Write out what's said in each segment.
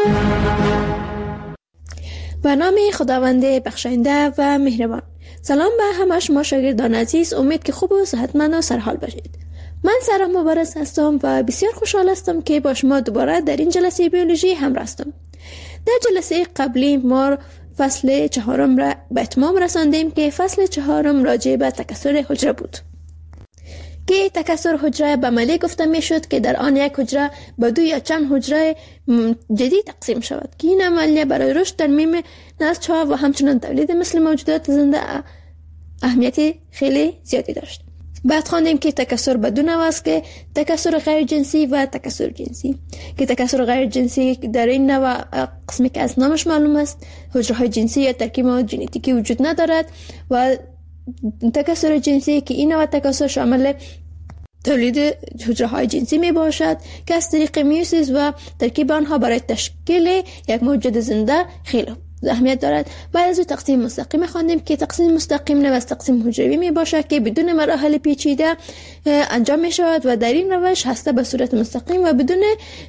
به نام خداوند بخشاینده و مهربان. سلام به همه شما شاگردان عزیز، امید که خوب و صحتمند و سرحال باشید. من سارا مبارز هستم و بسیار خوشحال هستم که با شما دوباره در این جلسه بیولوژی همراه هستم. در جلسه قبلی ما فصل 4 را به اتمام رساندیم که فصل 4 راجع به تکثر حجره بود که تکثر حجره به عملی گفته می شد که در آن یک حجره به 2 یا چند حجره جدید تقسیم شود که این عملیه برای رشد ترمیم نسل‌ها و همچنین تولید مثل موجودات زنده اهمیت خیلی زیادی داشت. بعد خواندیم که تکثر به 2 نوع است که تکثر غیر جنسی و تکثر جنسی، که تکثر غیر جنسی در این نوع قسمی که از نامش معلوم است حجره های جنسی یا ترکیب ژنتیکی وجود ندارد و تکثر جنسی که این نوع تکثر شامل تولید حجره های جنسی می باشد که از طریق میوسیس و ترکیب آنها برای تشکیل یک موجود زنده خیلی اهمیت دارد. بعد از تقسیم مستقیم خواندیم که تقسیم مستقیم نوع از تقسیم حجروی می باشد که بدون مراحل پیچیده انجام می شود و در این روش هسته به صورت مستقیم و بدون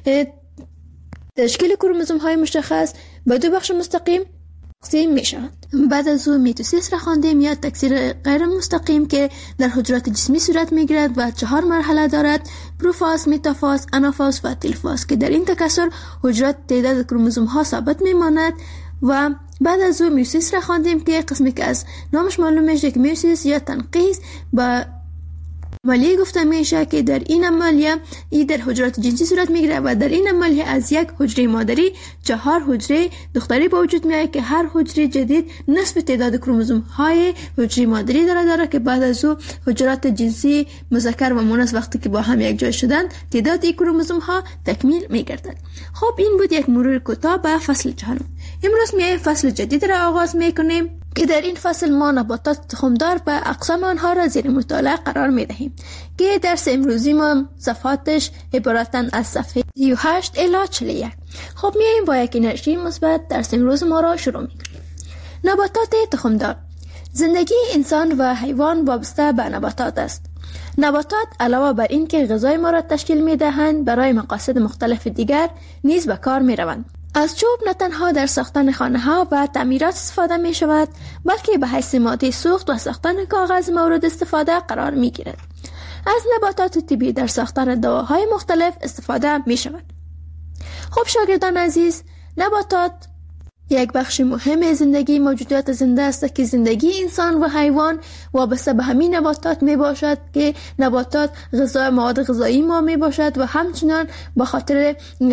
تشکیل کروموزوم های مشخص به 2 بخش مستقیم تقسیم می شود. بعد از او میتوسیس را خواندیم یا تکثیر غیر مستقیم که در حجرات جسمی صورت می گیرد و 4 مرحله دارد: پروفاز، متافاز، آنافاز و تلفاز، که در این تکثر حجرات تعداد کروموزوم ها ثابت می ماند. و بعد از او میوسیس را خواندیم که قسمی که از نامش معلوم میشه که میوسیس یا تنقیز با عملیه گفته میشه که در این عملیه در حجرات جنسی صورت میگیره و در این عملیه از یک حجره مادری 4 حجره دختری به وجود میاد که هر حجره جدید نصف تعداد کروموزوم های حجره مادری داره که بعد از او حجرات جنسی مذکر و مؤنث وقتی که با هم یک جای شدن تعداد این کروموزوم ها تکمیل میگردد. خب این بود یک مرور کوتاه به فصل 4. امروز میایم فصل جدید را آغاز میکنیم که در این فصل ما نباتات تخمدار و اقسام آنها را زیر مطالعه قرار میدهیم که درس امروزی ما صفحاتش عبارتند از صفحه 38 الی 41. خب میایم با یک انرژی مثبت درس امروز ما را شروع میکنیم. نباتات تخمدار. زندگی انسان و حیوان وابسته به نباتات است. نباتات علاوه بر این که غذای ما را تشکیل میدهند برای مقاصد مختلف دیگر نیز به کار میروند. از چوب نه تنها در ساختن خانه ها و تعمیرات استفاده می شود بلکه به حیث ماده سوخت و ساختن کاغذ مورد استفاده قرار می گیرد. از نباتات طبیعی در ساختن دواهای مختلف استفاده می شود. خب شاگردان عزیز، نباتات یک بخش مهم زندگی موجودات زنده است که زندگی انسان و حیوان وابسته به همین نباتات می باشد که نباتات مواد غذایی ما می باشد و همچنان به خاطر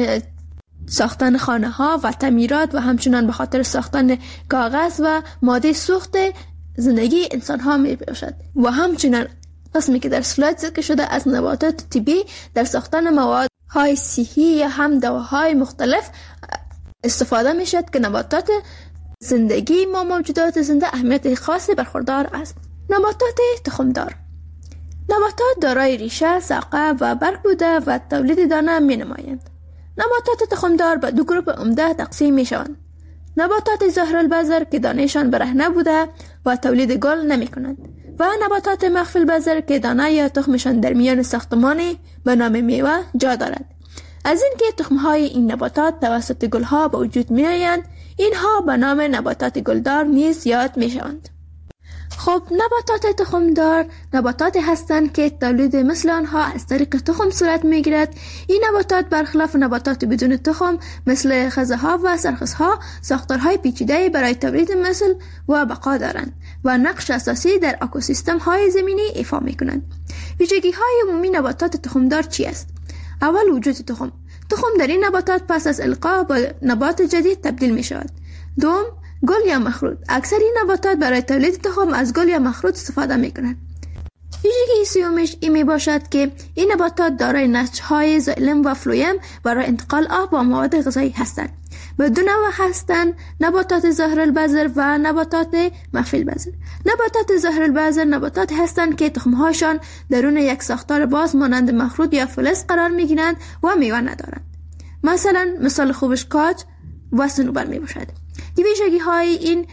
ساختن خانه ها و تعمیرات و همچنان به خاطر ساختن کاغذ و ماده سوخت زندگی انسان ها می باشد و همچنان قسمی که در سلاید ذکر شده از نباتات طبیعی در ساختن مواد های صحی یا هم دواهای مختلف استفاده می شد که نباتات زندگی ما موجودات زنده اهمیت خاصی برخوردار است. نباتات تخمدار. نباتات دارای ریشه، ساقه و برگ بوده و تولید دانه می نمایند. نباتات تخمدار به 2 گروه عمده تقسیم می شوند: نباتات ظاهر البذر که دانهشان برهنه بوده و تولید گل نمی کنند و نباتات مخفی البذر که دانه یا تخمشان در میان ساختمانی به نام میوه جا دارد. از این که تخمهای این نباتات توسط گلها به وجود می آیند، اینها به نام نباتات گلدار نیز یاد می شوند. خب نباتات تخمدار نباتات هستند که تولید مثل آنها از طریق تخم صورت میگیرد. این نباتات برخلاف نباتات بدون تخم مثل خزه‌ها و سرخس‌ها ساختارهای پیچیده برای تولید مثل و بقا دارند و نقش اساسی در اکوسیستم های زمینی ایفا میکنند. ویژگی های عمومی نباتات تخمدار چی است؟ اول، وجود تخم. تخم در این نباتات پس از القا به نبات جدید تبدیل می شود. دوم، گل یا مخروط. اکثر این نباتات برای تولید تخم از گل یا مخروط استفاده می کنند. ویژگی سومش این می باشد که این نباتات دارای نسج‌های زائلم و فلویم برای انتقال آب و مواد غذایی هستند. به 2 نوع هستند: نباتات ظاهر البذر و نباتات مخفی البذر. نباتات ظاهر البذر نباتات هستند که تخم‌هاشان درون یک ساختار باز مانند مخروط یا فلز قرار می‌گیرند و میوه ندارند. مثال خوبش کاج و صنوبر می باشد. ویژگی های این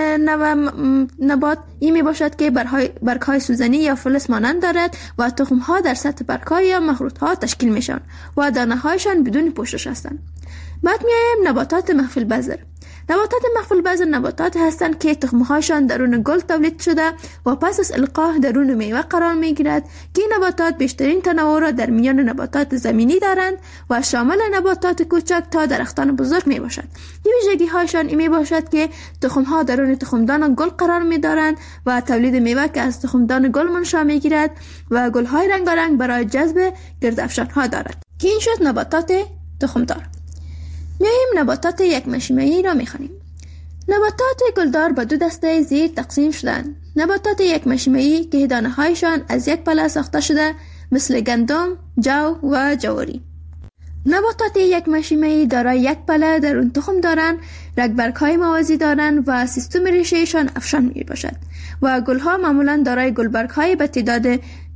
نبات این می باشد که برگ های سوزنی یا فلز مانند دارد و تخم ها در سطح برگ ها یا مخروط ها تشکیل می شوند و دانه هایشان بدون پوشش هستند. بعد میایم نباتات مخفی البذر. نباتات مخفی البذر نباتات هستند که تخمهایشان درون گل تولید شده و پس از القاح درون میوه قرار میگیرد که این نباتات بیشترین تنوع را در میان نباتات زمینی دارند و شامل نباتات کوچک تا درختان بزرگ می باشد. ویژگی هایشان این می باشد که تخمها درون تخمدان گل قرار می دارند و تولید میوه که از تخمدان گل منشأ می گیرد و گل های رنگارنگ برای جذب گردافشان ها دارد. که این شد نباتات تخمدار. میایم نباتات یک مشیمه‌ای را می‌خوانیم. نباتات گلدار به دو دسته زیر تقسیم شدند. نباتات یک مشیمه‌ای که دانه‌هایشان از یک پله ساخته شده مثل گندم، جو و جواری. نباتات یک مشیمه‌ای دارای یک پله درون تخم دارند، رگبرگ‌های موازی دارند و سیستم ریشه‌ایشان افشان میباشد و گل‌ها معمولاً دارای گلبرگ‌های به تعداد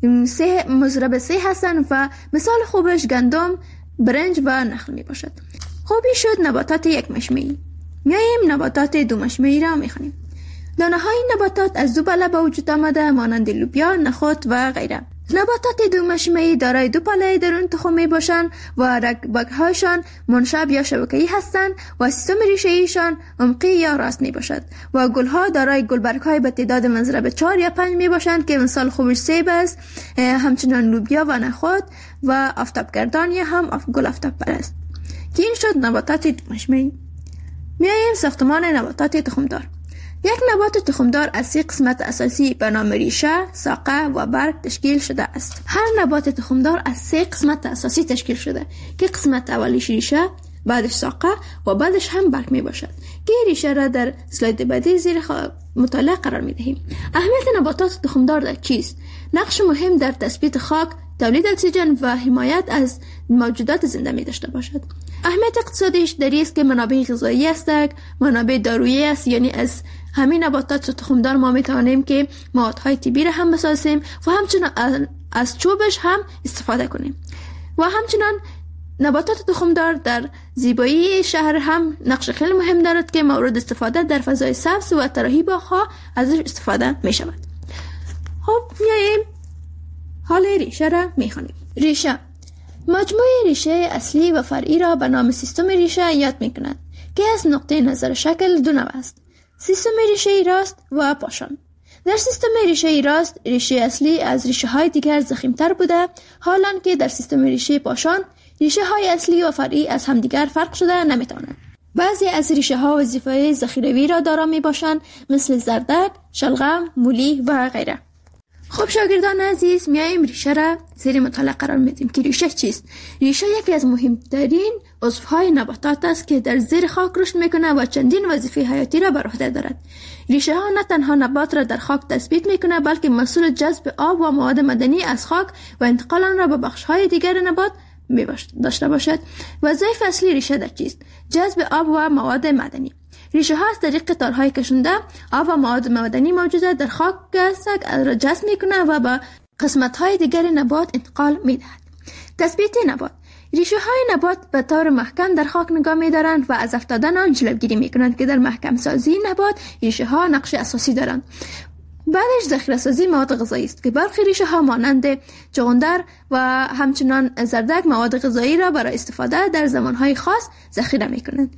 3 هستند و مثال خوبش گندم، برنج و نخل میباشد. خوبی شد نباتات یک مشیمه‌ای. میایم نباتات دو مشیمه‌ای را میخوانیم. دانه های نباتات از دو پله به وجود آمده مانند لوبیا، نخود و غیره. نباتات دو مشیمه‌ای دارای دو پله درون تخم می باشند و رگبرگ‌هایشان منشعب یا شبکه‌ای هستند و سیستم ریشه‌ایشان عمقی یا راست می باشد و گل‌ها دارای گلبرگ‌های به تعداد منضرب 4 یا 5 می باشند که مثال خوبش سیب است، همچنان لوبیا و نخود و آفتابگردان یا هم گل آفتاب پرست. که این شد نباتات دو مشیمه‌ای. میایم ساختمان نباتات تخمدار. یک نبات تخمدار از 3 قسمت اساسی به نام ریشه، ساقه و برگ تشکیل شده است. هر نبات تخمدار از 3 قسمت اساسی تشکیل شده که قسمت اولیش ریشه، بعدش ساقه و بعدش هم برگ می باشد که ریشه را در اسلاید بعدی زیر مطالعه قرار می دهیم. اهمیت نباتات تخمدار در چیست؟ نقش مهم در تثبیت خاک، تولید اکسیژن و حمایت از موجودات زنده می داشته باشد. اهمیت اقتصادیش در این است که منابع غذایی است، منابع دارویی است، یعنی از همین نباتات تخمدار ما می توانیم که موادهای طبی را هم بسازیم و همچنان از چوبش هم استفاده کنیم. و همچنان نباتات تخمدار در زیبایی شهر هم نقش خیلی مهم دارد که مورد استفاده در فضای سبز و طراحی باغ‌ها ازش استفاده می شود. خب میایم حال ریشه را میخوانیم. ریشه مجموعه ریشه اصلی و فرعی را به نام سیستم ریشه یاد میکنند که از نقطه نظر شکل دو نوع است: سیستم ریشه راست و پاشان. در سیستم ریشه راست ریشه اصلی از ریشه های دیگر ضخیم‌تر بوده، حالان که در سیستم ریشه پاشان ریشه های اصلی و فرعی از همدیگر فرق شده نمیتوانند. بعضی از ریشه ها وظیفه ذخیروی را دارا می باشند مثل زردک، شلغم، مولی و غیره. خب شاگردان عزیز، میایم ریشه را زیر مطالعه قرار میدیم که ریشه چیست؟ ریشه یکی از مهمترین عضوهای نباتات است که در زیر خاک رشد میکنه و چندین وظیفه حیاتی را بر عهده دارد. ریشه ها نه تنها نبات را در خاک تثبیت میکنه بلکه مسئول جذب آب و مواد معدنی از خاک و انتقال آن را به بخش‌های دیگر نبات داشته باشد. وظایف اصلی ریشه در چیست؟ جذب آب و مواد معدنی. ریشه ها از طریق تارهای کشنده آب و مواد معدنی موجوده در خاک را جذب میکنه و به قسمت های دیگر نبات انتقال میدهد. تثبیت نبات: ریشه های نبات به طور محکم در خاک نگاه میدارند و از افتادن آن جلوگیری میکنند که در محکم سازی نبات ریشه ها نقش اساسی دارند. بعدش ذخیره سازی مواد غذایی است که برخی ریشه ها مانند چغندر و همچنان زردک مواد غذایی را برای استفاده در زمانهای خاص ذخیره میکنند.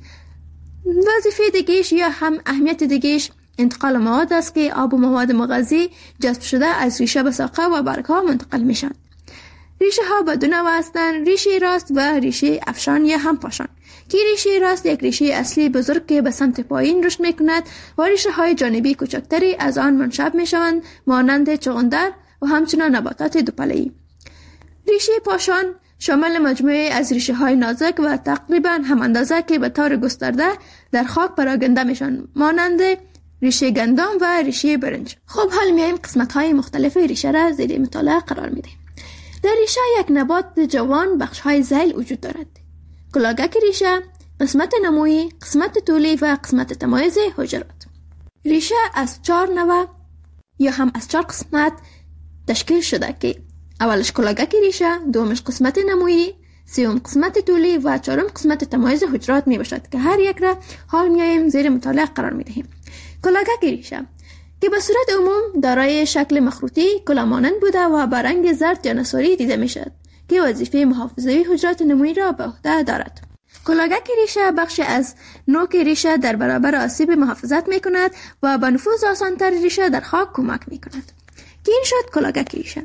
وظیفه دیگه‌اش یا هم اهمیت دیگه‌اش انتقال مواد است که آب و مواد مغذی جذب شده از ریشه به ساقه و برگ‌ها منتقل میشن. ریشه ها به دو نوع هستند: ریشه راست و ریشه افشان یا هم پاشان. که ریشه راست یک ریشه اصلی بزرگ که به سمت پایین رشد میکند و ریشه های جانبی کوچکتری از آن منشعب میشوند مانند چغندر و همچنان نباتات دوپله‌ای. ریشه پاشان شامل مجموعه از ریشه های نازک و تقریبا هم اندازه که به طور گسترده در خاک پراگنده میشن مانند ریشه گندم و ریشه برنج. خب حال میایم قسمت های مختلف ریشه را زیر مطالعه قرار میدیم. در ریشه یک نبات جوان بخش های ذیل وجود دارد: کلاگک ریشه، قسمت نمویی، قسمت طولی و قسمت تمایز حجرات. ریشه از 4 نوع یا هم از 4 قسمت تشکیل شده که اولش کلاگک ریشه، دومش قسمت نمویی، سوم قسمت طولی و چهارم قسمت تمایز حجرات می باشد که هر یک را حال میایم زیر مطالعه قرار می دهیم. کلاگک ریشه که به صورت عموم دارای شکل مخروطی کلاه مانند بوده و با رنگ زرد یا نصاری دیده می شد که وظیفه محافظه حجرات نمویی را به عهده دارد. کلاگک ریشه بخشی از نوک ریشه در برابر آسیب محافظت می کند و با نفوذ آسانتر ریشه در خاک کمک می کند که این شد کلاگک ریشه.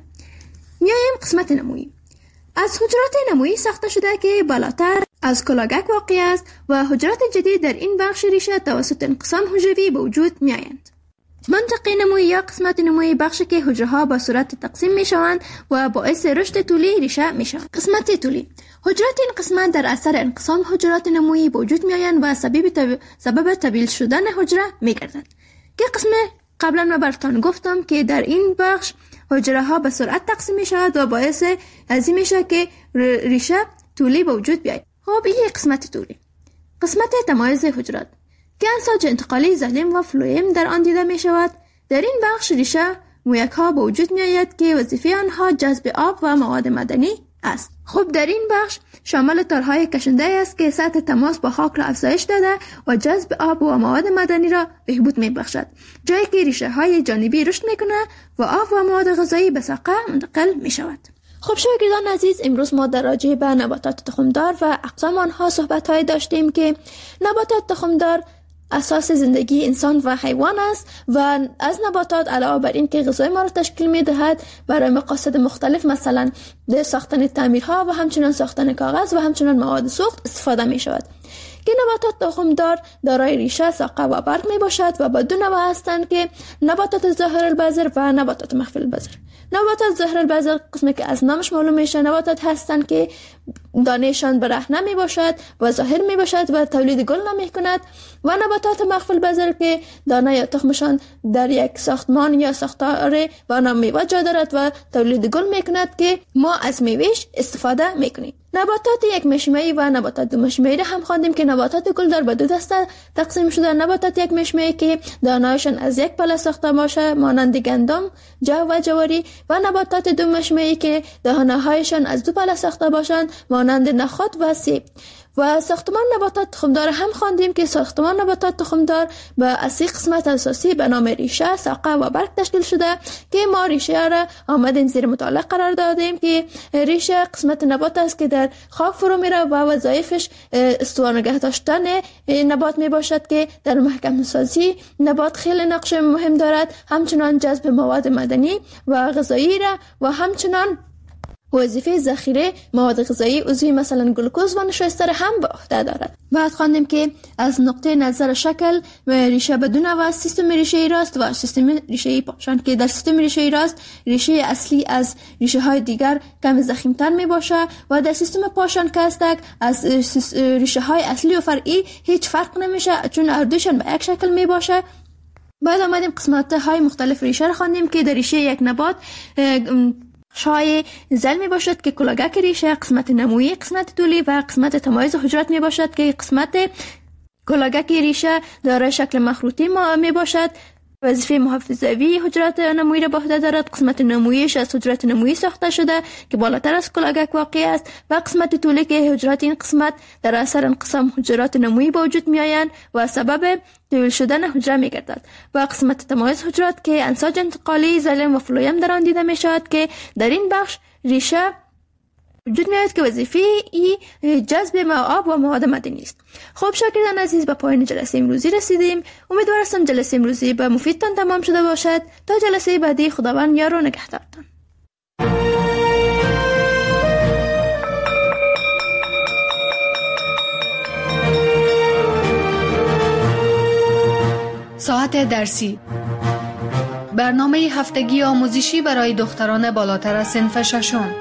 میایم قسمت نمویی. از حجرات نمویی ساخته شده که بالاتر از کلاگک واقع است و حجرات جدید در این بخش ریشه توسط انقسام حجروی به وجود می آیند. منطقه نمویی یا قسمت نمویی بخشی که حجره ها با صورت تقسیم می شوند و باعث رشد طولی ریشه می شوند. قسمت طولی. حجرات این قسمت در اثر انقسام حجرات نمویی به وجود می آیند و سبب طویل شدن حجره می گردند. که قسم قبلا من براتون گفتم که در این بخش حجره ها به سرعت تقسیم می شود و باعث از این می شود که ریشه طولی به وجود بیاید. خب این قسمت طولی. قسمت تمایز حجرات که انساج انتقالی ظالم و فلویم در آن دیده می شود. در این بخش ریشه مویک ها به وجود می آید که وظیفه آنها جذب آب و مواد معدنی است. خب در این بخش شامل تارهای کشنده است که سطح تماس با خاک را افزایش داده و جذب آب و مواد معدنی را بهبود می بخشد، جایی که ریشه های جانبی رشد می کند و آب و مواد غذایی به ساقه منتقل می شود. خب شاگردان عزیز، امروز ما در راجع به نباتات تخمدار و اقسام آنها صحبت های داشتیم که نباتات تخمدار اساس زندگی انسان و حیوان است و از نباتات علاوه بر این که غذای ما را تشکیل می دهد برای مقاصد مختلف مثلا ساختن تعمیرها و همچنین ساختن کاغذ و همچنین مواد سوخت استفاده می شود. که نباتات تخمدار دارای ریشه، ساقه و برگ می باشد و با دو نوع هستند که نباتات ظاهر البذر و نباتات مخفی البذر. نباتات ظاهر البذر قسمی که از نامش معلوم میشه نباتات هستند که دانهشان برهنه می باشد و ظاهر می باشد و تولید گل نمی کند و نباتات مخفی البذر که دانه یا تخمشان در یک ساختمان یا ساختار و آن میوه جا دارد و تولید گل می کند که ما از میوهش استفاده می کنیم. نباتات یک مشمعی و نباتات دو مشمعی را هم خواندیم که نباتات گلدار به دو دسته تقسیم شده. نباتات یک مشمعی که دانه‌هایشان از یک پله ساخته باشه مانند گندم، جو و جواری و نباتات دو مشمعی که دانه‌هایشان از دو پله ساخته باشند مانند نخود و سیب. و ساختمان نباتات تخمدار هم خواندیم که ساختمان نباتات تخمدار به از سه قسمت اساسی به نام ریشه، ساقه و برگ تشکیل شده که ما ریشه را آمدیم زیر مطالعه قرار دادیم که ریشه قسمت نبات است که در خاک فرو میره و وظایفش استوار نگه داشتن نبات می باشد که در محکم سازی نبات خیلی نقش مهم دارد، همچنان جذب مواد معدنی و غذایی را و همچنان وظیفه ذخیره مواد غذایی عضوی مثلا گلوکوز و نشایستر هم به عهده دارد. بعد خواندیم که از نقطه نظر شکل ریشه بدون و سیستم ریشه راست و سیستم ریشه پاشان که در سیستم ریشه راست ریشه اصلی از ریشه های دیگر کم ضخیم‌تر می باشه و در سیستم پاشان که هستک از ریشه های اصلی و فرعی هیچ فرق نمیشه چون اردوشان به یک شکل می باشه. بعد آمدیم قسمت های مختلف ریشه را خواندیم که در ریشه یک نبات شای زل می باشد که کلاگک ریشه، قسمت نمویی، قسمت طولی و قسمت تمایز حجرات می باشد که قسمت کلاگک ریشه دارای شکل مخروطی می باشد. وظیفه محافظوی حجرات نمویی را به عهده دارد. قسمت نموییش از حجرات نمویی ساخته شده که بالاتر از کلاگک واقع است و قسمت طولی که حجرات این قسمت در اثر انقسام حجرات نمویی به وجود می آیند و سبب طویل شدن حجره می گردد. و قسمت تمایز حجرات که انساج انتقالی ظالم و فلویم در آن دیده می شود که در این بخش ریشه وجود می آید که وظیفه ای جذب آب و مواد معدنی است. خب شاگردان عزیز، به پایان جلسه امروزی رسیدیم. امیدوارم جلسه امروزی به مفیدتان تمام شده باشد. تا جلسه بعدی خداوند یار و نگهدارتان. ساعت درسی، برنامه هفتگی آموزشی برای دختران بالاتر از صنف ششم.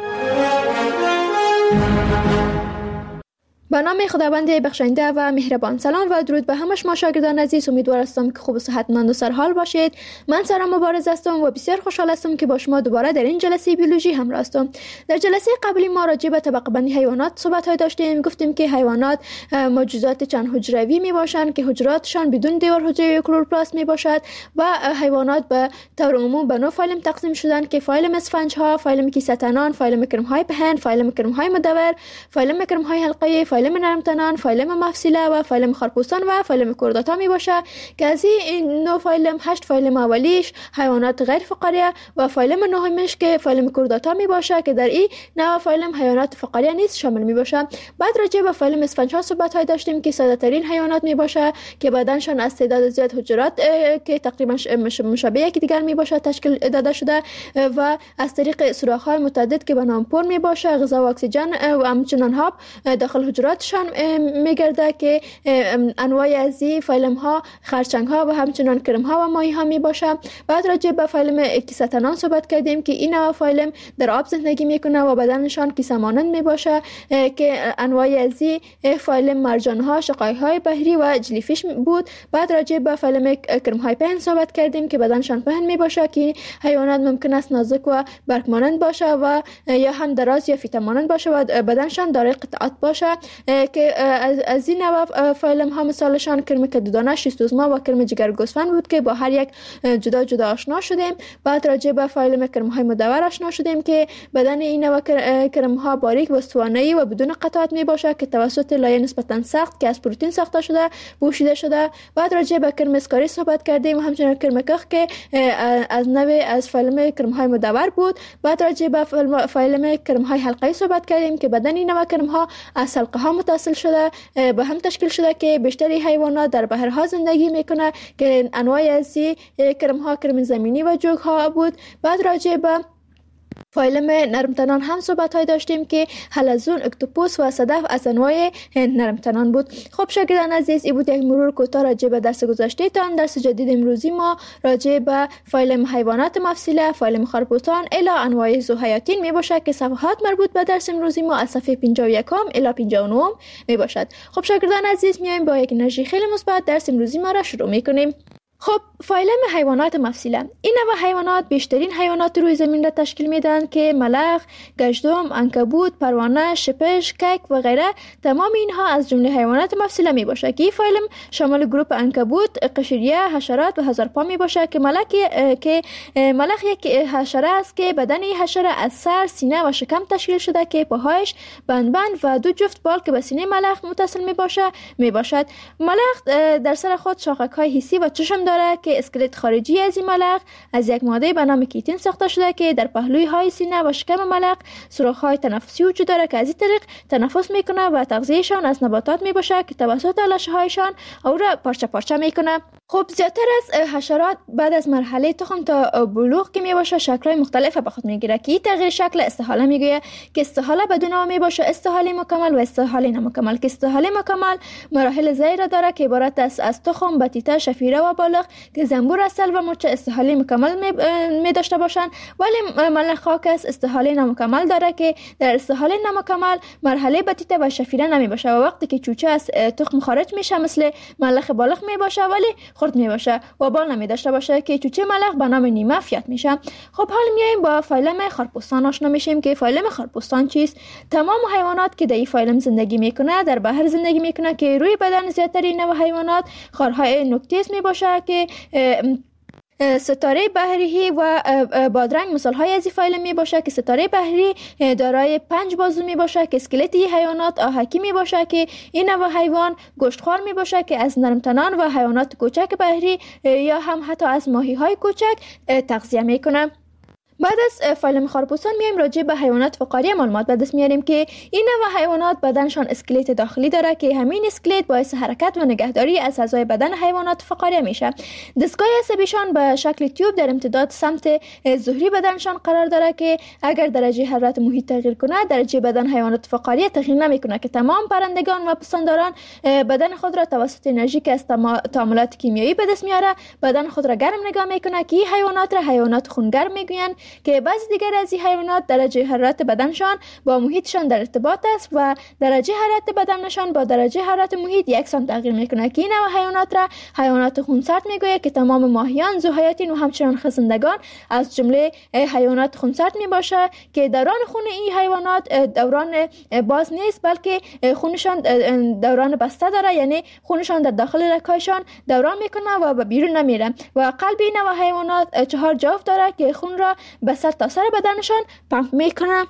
با نام خداوند بخشنده و مهربان. سلام و درود به همه شما شاگردان عزیز. امیدوارم که خوب و صحتمند و سرحال باشید. من سارا مبارز هستم و بسیار خوشحال هستم که با شما دوباره در این جلسه بیولوژی همراه هستم. در جلسه قبلی ما راجع به طبقه بندی حیوانات صحبت های داشتیم. گفتیم که حیوانات موجودات چند حجروی می باشند که حجراتشان بدون دیوار حجروی کلوروپلاست می باشد و حیوانات به طور عموم به نوع فایلم تقسیم شدند که فایلم اسفنج ها، فایلم کیسه تنان، فایلم کرم های پهن، فایلم کرم های مدور، فایلم کرم های حلقه‌ای، فایلم نرمتنان، فایلم مفصله و فایلم خارپوستان و فایلم کورداتا می باشه که از این نوع فایلم 8 فایلم اولیش حیوانات غیر فقاریه و فایلم نهمش که فایلم کورداتا می باشه که در این نوع فایلم حیوانات فقاریه نیست شامل می باشه. بعد راجع به فایلم اسفنج ها صحبت های داشتیم که ساده ترین حیوانات می باشه که بدنشان از تعداد زیاد حجرات که تقریبا مشابه یکی دیگر می باشه تشکیل داده شده و از طریق سوراخ های متعدد که به نام پر می باشه غذا و اکسیژن و همچنان آب داخل حجراتشان می گرده که انواع از این فایلم ها خرچنگ ها و همچنان کرم ها و ماهی ها می باشه. بعد راجع به فایلم کیسه تنان صحبت کردیم که این نوع فایلم در آب زندگی میکنه و بدنشان کیسه مانند می باشه که انواع از این فایلم مرجان ها، شقایق های بحری و جلیفیش بود. بعد راجع به فایلم کرم های پهن صحبت کردیم که بدنشان پهن می باشه که حیوانات ممکن است نازک و برگ مانند باشه و یا هم دراز یا فیته مانند باشه و بدنشان دارای قطعات باشه که از این نوع فایلم ها مثالشان کرم کدودانه، شیستوزما و کرم جگر گوسفند بود که با هر یک جدا جدا آشنا شدیم. بعد راجع به فایلم کرم های مدور آشنا شدیم که بدن این نوع کرم ها باریک و استوانه‌ای و بدون قطعات می باشه که توسط لایه نسبتا سخت که از پروتئین ساخته شده پوشیده شده. بعد راجع به کرم اسکاری صحبت کردیم و همچنین کرم کخ که از نوع از فایلم کرم های مدور بود. بعد راجع به فایلم کرم های حلقه‌ای صحبت کردیم که بدن این نوع کرم ها از حلقه ها متصل شده به هم تشکیل شده که بیشتری حیوانات در بحرها زندگی میکنه که انواع از کرم ها کرم زمینی و جوگ ها بود. بعد راجع به فایلم نرمتنان هم صحبت های داشتیم که حلزون، اکتوپوس و صدف از انواع نرمتنان بود. خب شاگردان عزیز، این بود یک مرور کوتاه راجع به درس گذشته تان. درس جدید امروزی ما راجع به فایلم حیوانات مفصله، فایلم خارپوستان الی انواع ذوحیاتین می باشد که صفحات مربوط به درس امروزی ما از صفحه 51 الی 59 می باشد. خب شاگردان عزیز، میایم با یک انرژی خیلی مثبت درس امروزی ما را شروع میکنیم. خب فایلم حیوانات مفصله، این نوع حیوانات بیشترین حیوانات روی زمین را تشکیل میدن که ملخ، گژدم، عنکبوت، پروانه، شپش، کک و غیره. تمام اینها از جمله حیوانات مفصله می باشه که این فایلم شامل گروپ عنکبوت، قشریه، حشرات و هزارپا می باشه که ملخ یک حشره است که بدن این حشره از سر، سینه و شکم تشکیل شده که پاهایش بند و دو جفت بال که به سینه ملخ متصل می باشد. ملخ در سر خود شاخک های حسی و چشم داره که اسکلت خارجی از این ملخ از یک ماده به نام کیتین ساخته شده که در پهلوی های سینه و شکم ملخ سوراخ های تنفسی وجود داره که از این طریق تنفس میکنه و تغذیهشان از نباتات میباشه که توسط لاشه هایشان او را پارچه پارچه میکنه. خب زیادتر از حشرات بعد از مرحله تخم تا بلوغ که میباشه شکل‌های مختلف به خود میگیره که این تغییر شکل استحاله میگویه که استحاله به دو نوع میباشه: استحاله مکمل و استحاله نامکمل. که استحاله مکمل مراحل زیر داره که عبارت است از تخم، بطیطه، شفیره و بالغ که زنبور اصل و مورچه استحاله مکمل می داشته باشن، ولی ملخ خاکس استحاله نامکمل داره که در استحاله نامکمل مرحله بطیطه و شفیره نمی باشه و وقتی که چوچه از تخم خارج میشه مثل ملخ بالغ می باشه ولی خرد می باشه و بال نمی داشته باشه که چوچه ملخ به نام نیمه فیات میشه. خب حال میایم با فایلم خارپوستان آشنا میشیم که فایلم خارپوستان چیست. تمام حیوانات که در این فایلم زندگی میکنه در بحر زندگی میکنه که روی بدن زیادتر نوع حیوانات خارهای نوکتیز می باشه که ستاره بحری و بادرنگ مثال های از این فایل می باشه که ستاره بحری دارای 5 بازو می باشه که اسکلت حیوانات آهکی می باشه که این نوع حیوان گوشتخوار می باشه که از نرمتنان و حیوانات کوچک بحری یا هم حتی از ماهی های کوچک تغذیه می کنه. بعد از فایلم خارپوستان میایم راجع به حیوانات فقاری معلومات به دست میاریم که این نوع حیوانات بدنشان اسکلت داخلی داره که همین اسکلت باعث حرکت و نگهداری از اعضای بدن حیوانات فقاری میشه. دستگاه عصبیشان به شکل تیوب در امتداد سمت ظهری بدنشان قرار داره که اگر درجه حرارت محیط تغییر کنه درجه بدن حیوانات فقاری تغییر نمیکنه که تمام پرندگان و پستانداران بدن خود را توسط انرژی که از تعاملات کیمیایی به دست میاره بدن خود را گرم نگاه میکنه که این حیوانات را حیوانات خونگرم میگوین که بعضی دیگر از این حیوانات درجه حرارت بدنشان با محیطشان در ارتباط است و درجه حرارت بدنشان با درجه حرارت محیط یکسان تغییر میکنه که این نوع حیوانات را حیوانات خونسرد میگوید که تمام ماهیان، ذوحیاتین و همچنان خزندگان از جمله حیوانات خونسرد میباشه که دوران خون این حیوانات دوران باز نیست بلکه خونشان دوران بسته داره، یعنی خونشان در داخل رگ‌هایشان دوران میکنه و به بیرون نمیره و قلب این نوع حیوانات 4 جوف داره که خون را به سر تا سر بدنشان پمپ میکنه.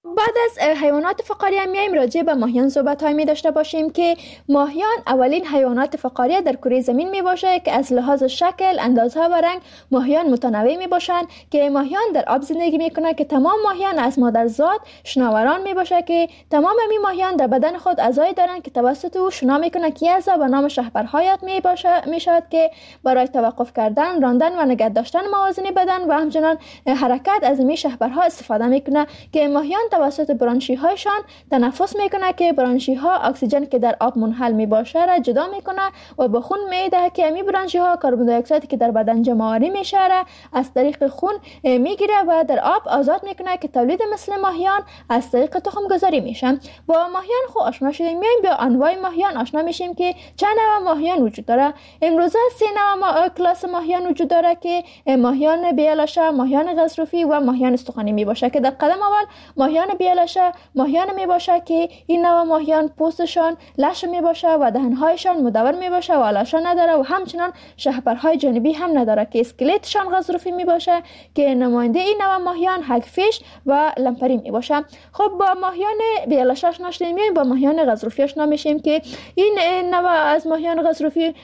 بعد از حیوانات فقاریه میایم راجع به ماهیان صحبت های می داشته باشیم که ماهیان اولین حیوانات فقاریه در کره زمین می باشه که از لحاظ شکل، اندازه و رنگ ماهیان متنوع می باشند که ماهیان در آب زندگی می کنند که تمام ماهیان از مادرزاد شناوران می باشه که تمام می ماهیان در بدن خود اعضایی دارند که توسط او شنا می کنند که اعضا به نام شهپرهایت می شود که برای توقف کردن، راندن و نگه داشتن موازین بدن و همچنان حرکت از این شهپرها استفاده می کنند که ماهیان توسط برانشی هایشان تنفس میکنه که برانشی ها اکسیژن که در آب منحل می باشه را جدا میکنه و به خون میده که امی برانشی ها کربن دی اکساید که در بدن جمع آوری میشه از طریق خون میگیره و در آب آزاد میکنه که تولید مثل ماهیان از طریق تخم گذاری میشن. با ماهیان خو آشنا شدیم، میایم به انواع ماهیان آشنا میشیم که چند نوع ماهیان وجود داره. امروزه 3 نوع کلاس ماهیان وجود داره که ماهیان بیالشه، ماهیان غضروفی و ماهیان استخوانی می باشه که در قدم اول ماهیان بیالشه ماهیان می باشه که این نوع ماهیان پوستشان لشه می باشه و دهنهایشان مدور می باشه و آلشه نداره و همچنان شهپرهای جانبی هم نداره که اسکلتشان غضروفی می باشه که نماینده این نوع ماهیان هگفیش و لمپری می باشه. خب با ماهیان بیالشه آشنا شدیم، با ماهیان غضروفی آشنا میشیم که این نوع از ماهیان غضروفی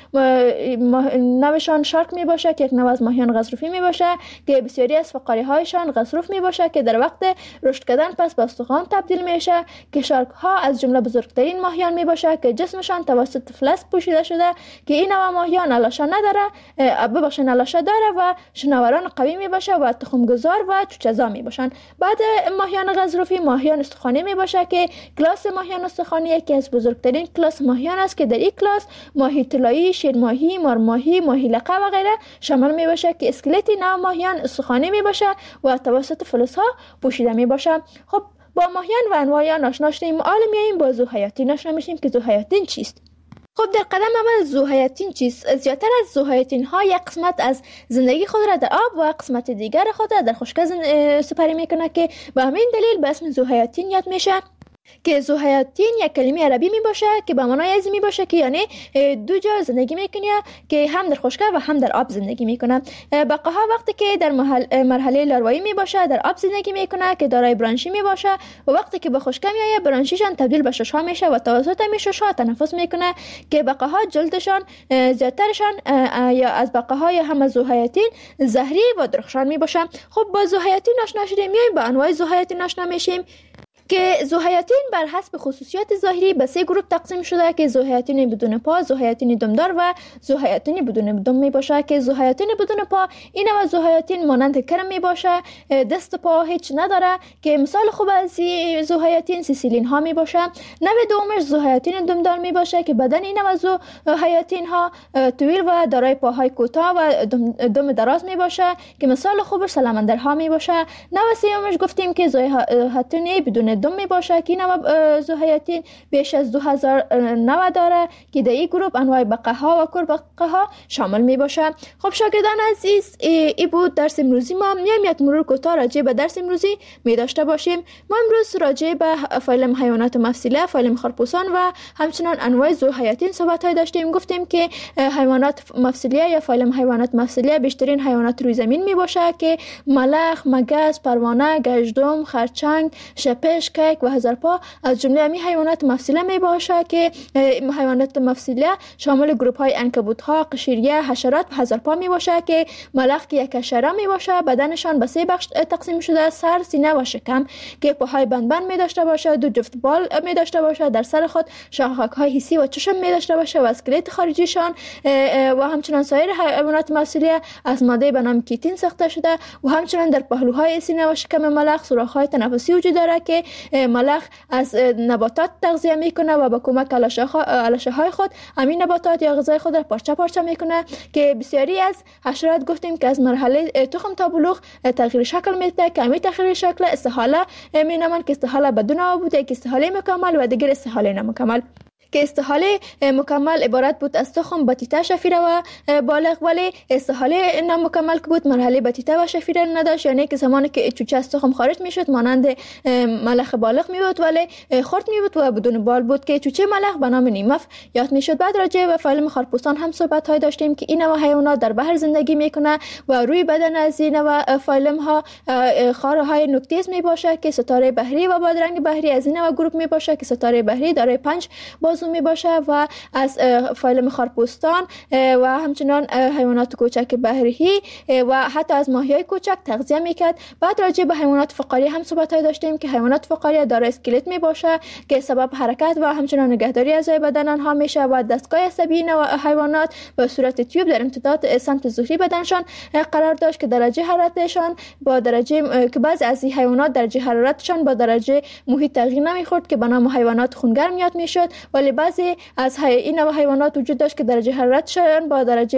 نوعشان شارک می باشه که یک نوع از ماهیان غضروفی می باشه که بسیاری از فقاری هایشان غضروف می باشه که در وقت رشد کردن پس به استخوان تبدیل میشه که شارک ها از جمله بزرگترین ماهیان می باشه که جسمشان توسط فلز پوشیده شده که این نوع ماهیان آلاشه نداره، ببخشید آلاشه داره و شناوران قوی می باشه و تخم گذار و چوچه‌زا می باشن. بعد ماهیان غضروفی ماهیان استخوانی می باشه که کلاس ماهیان استخوانی یکی از بزرگترین کلاس ماهیان است که در این کلاس ماهی طلایی، شیرماهی، مارماهی، ماهی لقه و غیره شامل می باشه که اسکلت نوع ماهیان استخوانی می باشه و توسط فلزها پوشیده می باشه. خب با ماهیان و انواع آشنا شدیم، حالا میایم با ذوحیاتین آشنا میشیم که ذوحیاتین چیست. خب در قدم اول ذوحیاتین چیست؟ زیادتر از ذوحیاتین ها یک قسمت از زندگی خود را در آب و قسمت دیگر خود را در خشکی سپری میکنه که به همین دلیل به اسم ذوحیاتین یاد میشه که ذوحیاتین یک کلمه عربی می باشه که به معنای از می باشه که یعنی دو جا زندگی میکنه که هم در خشکی و هم در آب زندگی میکنه. بقاها وقتی که در مرحله لاروایی می باشه در آب زندگی میکنه که دارای برانشی می باشه و وقتی که به خشکی میایه برانشیشان تبدیل به ششها میشه و توسط می ششها تنفس میکنه که بقاها جلدشان زیادترشان یا از بقاهای هم از ذوحیاتین زهری و درخشان می باشه. خب با ذوحیاتین آشنا شدیم، میایم با انواع ذوحیاتین آشنا میشیم که ذوحیاتین بر حسب خصوصیات ظاهری به 3 گروه تقسیم شده که ذوحیاتین بدون پا، ذوحیاتین دمدار و ذوحیاتین بدون دم می باشه که ذوحیاتین بدون پا این نوع ذوحیاتین مانند کرم می باشه، دست پا هیچ نداره که مثال خوب از ذوحیاتین سیسیلین ها می باشه. نوع دومش ذوحیاتین دمدار می باشه که بدن این نوع ذوحیاتین ها طویل و دارای پاهای کوتاه و دم دراز می باشه که مثال خوبش سلمندرها می باشه. نوع سومش گفتیم که ذوحیاتین بدون دم می باشه که نوع ذوحیاتین بیش از 2000 نوع داره که در این گروه انواع بقاها و کربقاها شامل می باشه. خب شاگردان عزیز، ای بود درس امروزی ما. میایم یک مرور کوتاه راجع به درس امروزی می داشته باشیم. ما امروز راجع به فایلم حیوانات مفصلیه، فایلم خرپوسان و همچنان انواع ذوحیاتین صحبت های داشتیم. گفتیم که حیوانات مفصلیه یا فایلم حیوانات مفصلیه بیشترین حیوانات روی زمین می باشه که ملخ، مگس، پروانه، گژدم، خرچنگ، شپش، کیک و هزارپا از جمله امی حیوانات مفصلیه می باشه که حیوانات مفصلیه شامل گروپ های عنکبوت ها، قشریه، حشرات و هزارپا می باشه که ملخ که یک حشره می باشه، بدنشان به 3 بخش تقسیم شده: سر، سینه و شکم که پاهای بند می داشته باشه، 2 جفت بال می داشته باشه، در سر خود شاخک های حسی و چشم می داشته باشه و اسکلت خارجیشان و همچنان سایر حیوانات مفصلیه از ماده به نام کیتین ساخته شده و همچنان در پهلوهای سینه و شکم ملخ سوراخ های تنفسی وجود داره که ملخ از نباتات تغذیه میکنه و با کمک آلشه های خود همین نباتات یا غذای خود را پارچه پارچه میکنه که بسیاری از حشرات گفتیم که از مرحله تخم تا بلوغ تغییر شکل میده که همین تغییر شکل استحاله مینامند که استحاله بدون آب بوده، که استحاله مکمل و دیگر استحاله نامکمل که استحاله مکمل عبارت بود از تخم بطیطه شفیره و بالغ، ولی استحاله نامکمل که بود مرحله بطیطه و شفیره نداشت، یعنی که زمانی که چوچه از تخم خارج میشد مانند ملخ بالغ می بود ولی خرد می بود و بدون بال بود که چوچه ملخ به نام نیمف یاد میشد. بعد راجع به فایلم خارپوستان هم صحبت های داشتیم که این نوع حیوانات در بحر زندگی میکنه و روی بدن از این نوع فایلم ها خاره های نوکتیز می باشه که ستاره بحری و بادرنگ بحری از این نوع گروه می باشه که ستاره بحری دارای 5 بازو می باشه و از فایلم خارپوستان و همچنان حیوانات کوچک بحری و حتی از ماهیای کوچک تغذیه میکرد. بعد راجع به حیوانات فقاری هم صحبت های داشتیم که حیوانات فقاری دارای اسکلت می باشه که سبب حرکت و همچنان نگهداری اعضای بدن آنها میشه و دستگاه عصبی و حیوانات به صورت تیوب در امتداد سمت ظهری بدنشان قرار داشت که درجه حرارتشان با درجه که بعضی از این حیوانات درجه حرارتشان با درجه محیط تغییر نمیخورد که به نام حیوانات خونگرم یاد میشد، ولی بعضی از این نوع حیوانات وجود داشت که درجه حرارتشان با درجه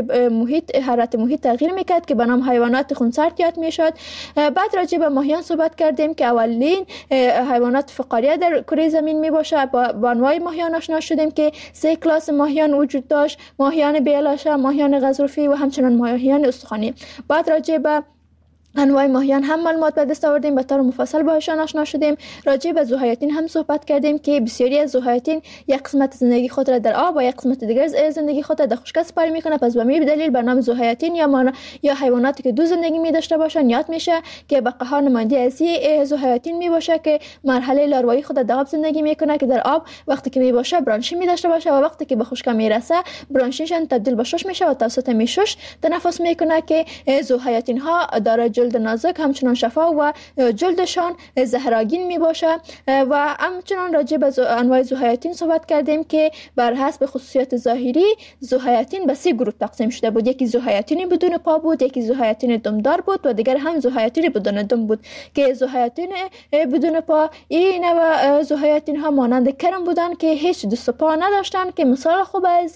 حرارت محیط تغییر میکرد که به نام حیوانات خونسرد یاد میشد. بعد راجع به ماهیان صحبت کردیم که اولین حیوانات فقاریه در کره زمین می باشه. با انواع ماهیان آشنا شدیم که 3 کلاس ماهیان وجود داشت: ماهیان بیلاشه، ماهیان غضروفی و همچنان ماهیان استخوانی. بعد راجع به انواع ماهیان هم معلومات به دست آوردیم، به طور مفصل باهاشون آشنا شدیم. راجع به ذوحیاتین هم صحبت کردیم که بسیاری از ذوحیاتین یک قسمت زندگی خود را در آب و یک قسمت دیگر زندگی خود را در خشکی سپری میکنه. پس به همین دلیل به نام ذوحیاتین یا حیواناتی که دو زندگی می داشته باشن یاد میشه که بقاها نماینده از این ذوحیاتین می باشه که مرحله لاروایی خود در آب زندگی میکنه که در آب وقتی که می باشه برانشی می داشته باشه و وقتی که به خشکی میرسه برانشیشون تبدیل به شش میشه و توسط میشش تنفس میکنه که ذوحیاتین ها داره جلد نازک همچنان شفا و جلدشان زهراگین می باشه. و همچنان راجع به انواع ذوحیاتین صحبت کردیم که بر حسب خصوصیات ظاهری ذوحیاتین به 3 گروه تقسیم شده بود: یکی ذوحیاتین بدون پا بود، یکی ذوحیاتین دمدار بود و دیگر هم ذوحیاتین بدون دم بود. که ذوحیاتین بدون پا این نوع ذوحیاتین ها مانند کرم بودن که هیچ دست و پا نداشتن که مثال خوب از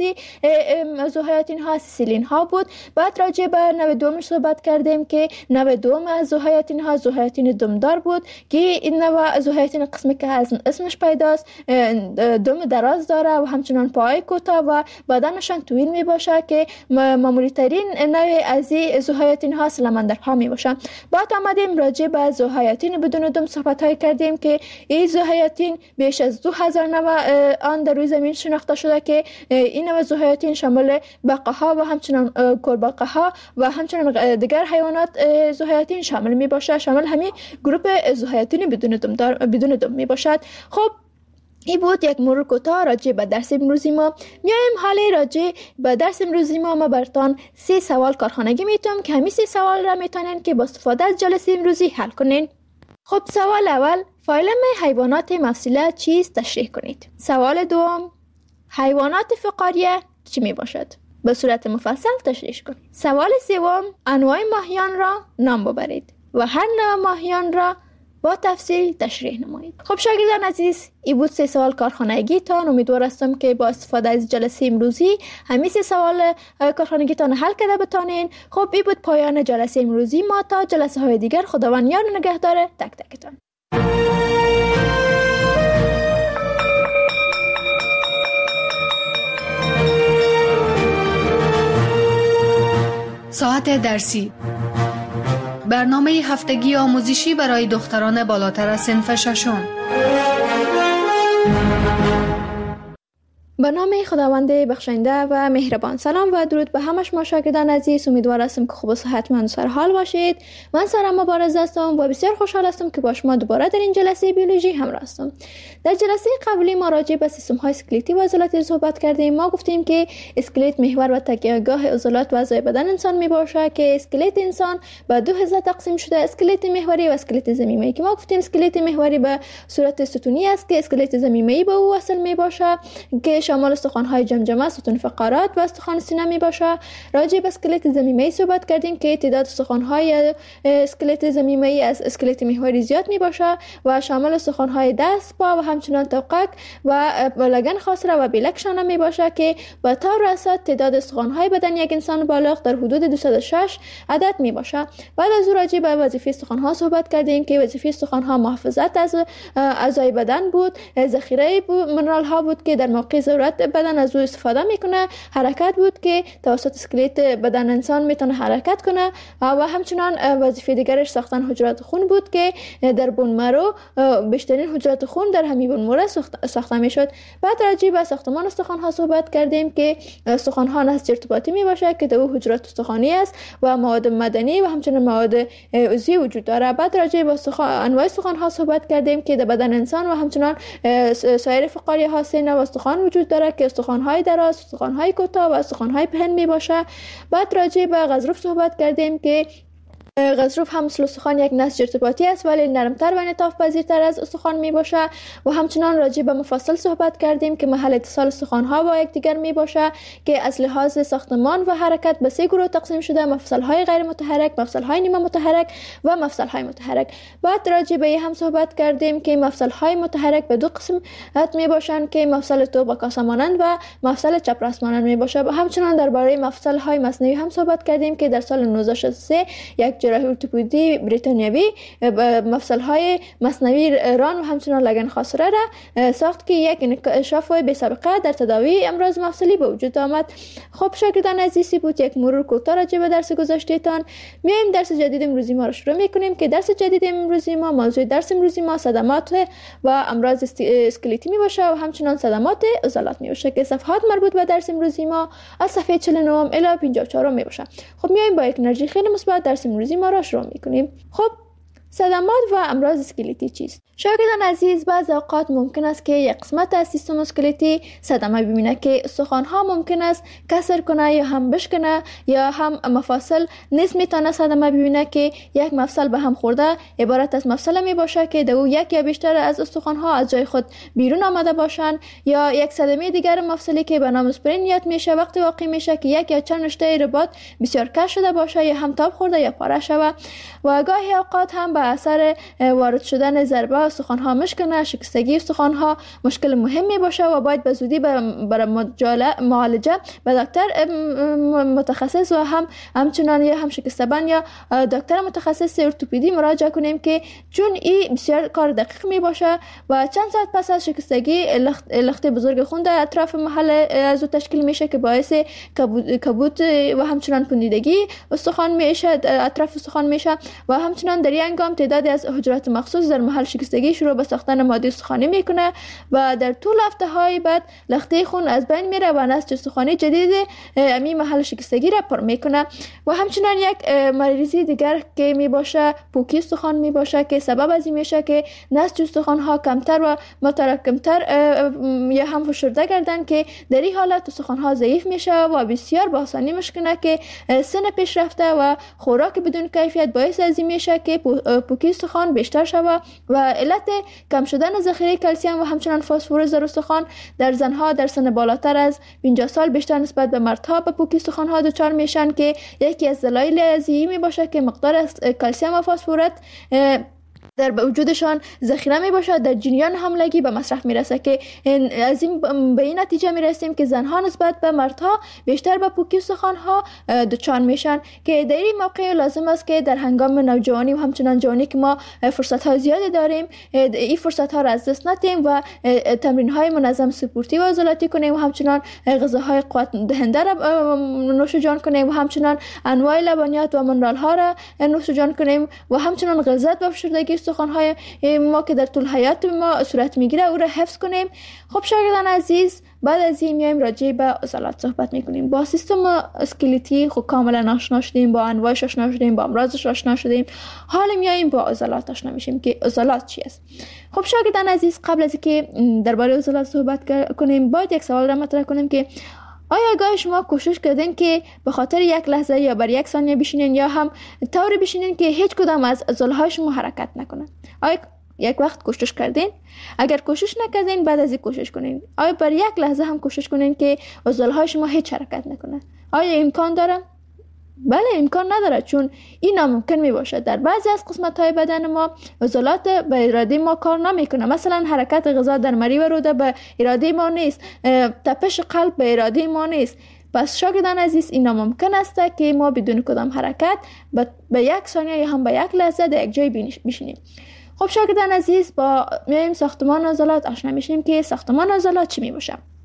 این ذوحیاتین ها سیسیلین ها بود. بعد راجع به نوع دومش صحبت کردیم که نوع دوم از ذوحیاتین ها ذوحیاتین دمدار بود که این نوع ذوحیاتین قسمی که از اسمش پیداست دم دراز داره و همچنان پای کوتاه و بدنشان طویل می باشه که معمولی ترین نوع از این ذوحیاتین ها سلمندرها می باشه. بعد آمدیم راجع به ذوحیاتین بدون دم صحبت های کردیم که این ذوحیاتین بیش از 2000 نوع آن در روی زمین شناخته شده که این نوع ذوحیاتین شامل بقاها و همچنان کورباقه و همچنان دیگر حیوانات ذوحیاتین شامل می باشه. شامل همین گروه ذوحیاتین بدون دم می باشد. خب این بود یک مرور کوتاه راجع به درس امروزی ما. میایم حالا راجع به درس امروزی ما براتون 3 سوال کارخانگی میتونم که همین 3 سوال را میتونین که با استفاده از جلسه امروزی حل کنین. خب سوال اول: فایلم حیوانات مفصله چیست تشریح کنید. سوال دوم: حیوانات فقاریه چی می باشد؟ به صورت مفصل تشریح کنید. سوال سوم: انواع ماهیان را نام ببرید و هر نوع ماهیان را با تفصیل تشریح نمایید. خب شاگردان عزیز، این بود 3 سوال کارخانگی تان. امیدوار هستم که با استفاده از جلسه امروزی همین 3 سوال کارخانگی تان حل کرده بتانین. خب این بود پایان جلسه امروزی ما. تا جلسه های دیگر خداوند یار و نگهدار تک تکتان. ساعت درسی، برنامه هفتگی آموزشی برای دختران بالاتر از صنف ششم. به نام خداوند بخشنده و مهربان. سلام و درود به همه شما شاگردان عزیز. امیدوار هستم که خوب و صحتمند و سرحال باشید. من سارا مبارز هستم و بسیار خوشحال هستم که با شما دوباره در این جلسه بیولوژی همراه هستم. در جلسه قبلی ما راجع به سیستم‌های اسکلتی و عضلاتی صحبت کردیم. ما گفتیم که اسکلت محور و تکیه‌گاه عضلات و اعضای بدن انسان میباشه که اسکلت انسان به 2 حصه تقسیم شده: اسکلت محوری و اسکلت ضمیمه‌ای. که ما گفتیم اسکلت محوری به صورت ستونی است که اسکلت ضمیمه‌ای به او وصل میباشه که شامل استخوان‌های جمجمه، ستون فقرات و استخوان سینه میباشه. راجع به اسکلت ضمیمه‌ای صحبت کردیم که تعداد استخوان‌های اسکلت ضمیمه‌ای از اسکلت محوری زیاد میباشه و شامل استخوان‌های دست، پا و همچنان توقک و لگن خاصره و بیلک شانه میباشه که به طور اساس تعداد استخوان‌های بدن یک انسان بالغ در حدود 206 عدد میباشه. بعد از راجع به وظیفه استخوان‌ها صحبت کردیم که وظیفه استخوان‌ها محافظت از اعضای بدن بود، ذخیره منرال‌ها بود که در موقع ضرورت بدن از او استفاده میکنه. حرکت بود که توسط اسکلت بدن انسان میتونه حرکت کنه و همچنان وظیفه دیگرش ساختن حجرات خون بود که در بون مرو بیشترین حجرات خون در همین بون مرو ساخته میشد. بعد راجع به ساختمان استخوان ها صحبت کردیم که استخوان ها نسج ارتباطی می باشه که در حجرات استخوانی است و مواد مدنی و همچنین مواد عضوی وجود داره. بعد راجع به انواع استخوان ها صحبت کردیم که در بدن انسان و همچنان سایر فقاریه ها سه نوع استخوان وجود داره که استخوان های دراز، استخوان های کوتاه و استخوان های پهن می باشه. بعد راجع به غضروف صحبت کردیم که غضروف هم مثل استخوان یک نسج ارتباطی است ولی نرمتر و انعطاف پذیرتر از استخوان می باشه. و همچنان راجع به مفاصل صحبت کردیم که محل اتصال استخوان ها با یکدیگر می باشه که از لحاظ ساختمان و حرکت به 3 گروه تقسیم شده: مفصل های غیر متحرک، مفصل های نیمه متحرک و مفصل های متحرک. بعد راجع به هم صحبت کردیم که مفصل های متحرک به 2 قسم می باشند که مفصل توپ و کاسه مانند و مفصل چپراست مانند می باشه. و همچنان درباره مفصل های مصنوعی هم صحبت کردیم که در سال 1963 یک جراحی ارتوپدی بریتانیایی مفصل های مصنوعی ران و همچنان لگن خاصره را ساخت که یک انکشاف بی سابقه در تداوی امراض مفصلی به وجود آمد. خب شاگردان عزیزی بود یک مرور کوتاه راجع به درس گذشتهتان. میایم درس جدید امروزی ما را شروع میکنیم که درس جدید امروزی ما موضوع درس امروزی ما صدمات و امراض اسکلتی می باشه و همچنان صدمات عضلات می باشه که صفحات مربوط به درس امروزی ما از صفحه 49 الی 54 می باشه. خب میایم با یک انرژی خیلی مثبت درس امروزی ما را شروع میکنیم. خب صدمات و امراض اسکلتی چیست؟ شاگردان عزیز، بعض اوقات ممکن است که یک قسمت از سیستم اسکلتی صدمه ببینه که استخوان ها ممکن است کسر کنه یا هم بشکنه یا هم مفاصل نیز میتونه صدمه ببینه که یک مفصل به هم خورده عبارت از مفصل می باشه که دو یک یا بیشتر از استخوان ها از جای خود بیرون آمده باشند، یا یک صدمه دیگر مفصلی که به نام اسپرین یاد میشه وقتی واقع میشه که یک یا چند رشته رباط بسیار کش شده باشه یا هم تاب خورده یا پاره شوه. و گاهی اوقات هم به اثر وارد شدن ضربه استخوان ها مشکنه، شکستگی استخوان ها مشکل مهمی باشه و باید به زودی برای معالجه به دکتر متخصص و همچنان یا هم شکستبان یا دکتر متخصص ارتوپدی مراجعه کنیم که چون این بسیار کار دقیق می باشه و چند ساعت پس از شکستگی لخت بزرگ خون در اطراف محل از تشکیل میشه که باعث کبود و همچنان پوندیدگی استخوان میشه، اطراف استخوان میشه. و همچنان در این هنگام تعدادی از حجرات مخصوص در محل شکستگی شروع به ساختن ماده استخوانی میکنه و در طول هفته های بعد لخته خون از بین میره و نسج استخوانی جدید امی محل شکستگی را پر میکنه. و همچنان یک مریضی دیگر که می باشه پوکی استخوان می باشه که سبب از این میشه که نسج استخوان ها کمتر و متراکمتر یا هم فشرده گردن که در این حالت استخوان ها ضعیف میشه و بسیار با آسانی مشکنه که سن پیش رفته و خوراک بدون کیفیت باعث از این میشه که پوکی استخوان بیشتر شوه. و علت کم شدن ذخیره کلسیم و همچنان فسفر در استخوان در زنها در سن بالاتر از 50 سال بیشتر نسبت به مردها به پوکی استخوان ها دچار میشن که یکی از دلایل از این می باشه که مقدار از کلسیم و فسفر در وجودشان ذخیره می باشد در جریان حاملگی به مصرف می رسه که از این به این نتیجه می رسیم که زنها نسبت به مردها بیشتر به پوکی استخوان ها دچار میشن که در این موقع لازم است که در هنگام نوجوانی و همچنان جوانی که ما فرصت های زیادی داریم این فرصت ها را از دست ندیم و تمرین های منظم سپورتی و عضلاتی کنیم و همچنان غذاهای قوت دهنده را نوش جان کنیم و همچنان انواع لبنیات و منرال ها را نوش جان کنیم و همچنان غلظت و فشردگی استخوان های ما که در طول حیات ما صورت میگیره او را حفظ کنیم. خب شاگردان عزیز، بعد از این میایم راجع به عضلات صحبت میکنیم. با سیستم اسکلتی خب کاملا آشنا شدیم، با انواعش آشنا شدیم، با امراضش آشنا شدیم. حالا میایم با عضلات آشنا میشیم که عضلات چی است. خب شاگردان عزیز، قبل از اینکه درباره عضلات صحبت کنیم باید یک سوال را مطرح کنیم که آیا گاهی شما کوشش کردین که به خاطر یک لحظه یا بر یک ثانیه بشینین یا هم طوری بشینین که هیچ کدام از عضلهای شما حرکت نکنه؟ آیا یک وقت کوشش کردین؟ اگر کوشش نکردین بعد از این کوشش کنین. آیا بر یک لحظه هم کوشش کنین که عضلهای شما هیچ حرکت نکنه؟ آیا امکان داره؟ بله امکان نداره، چون این ناممکن می باشه. در بعضی از قسمت های بدن ما عضلات به اراده ما کار نمیکنه. مثلا حرکت غذا در مری و روده به اراده ما نیست، تپش قلب به اراده ما نیست. پس شاگردان عزیز، این ناممکن است که ما بدون کدام حرکت به یک ثانیه یا هم به یک لحظه در یک جای بشینیم. خب شاگردان عزیز، با میایم ساختمان عضلات آشنا میشیم که ساختمان عضلات چی می باشه.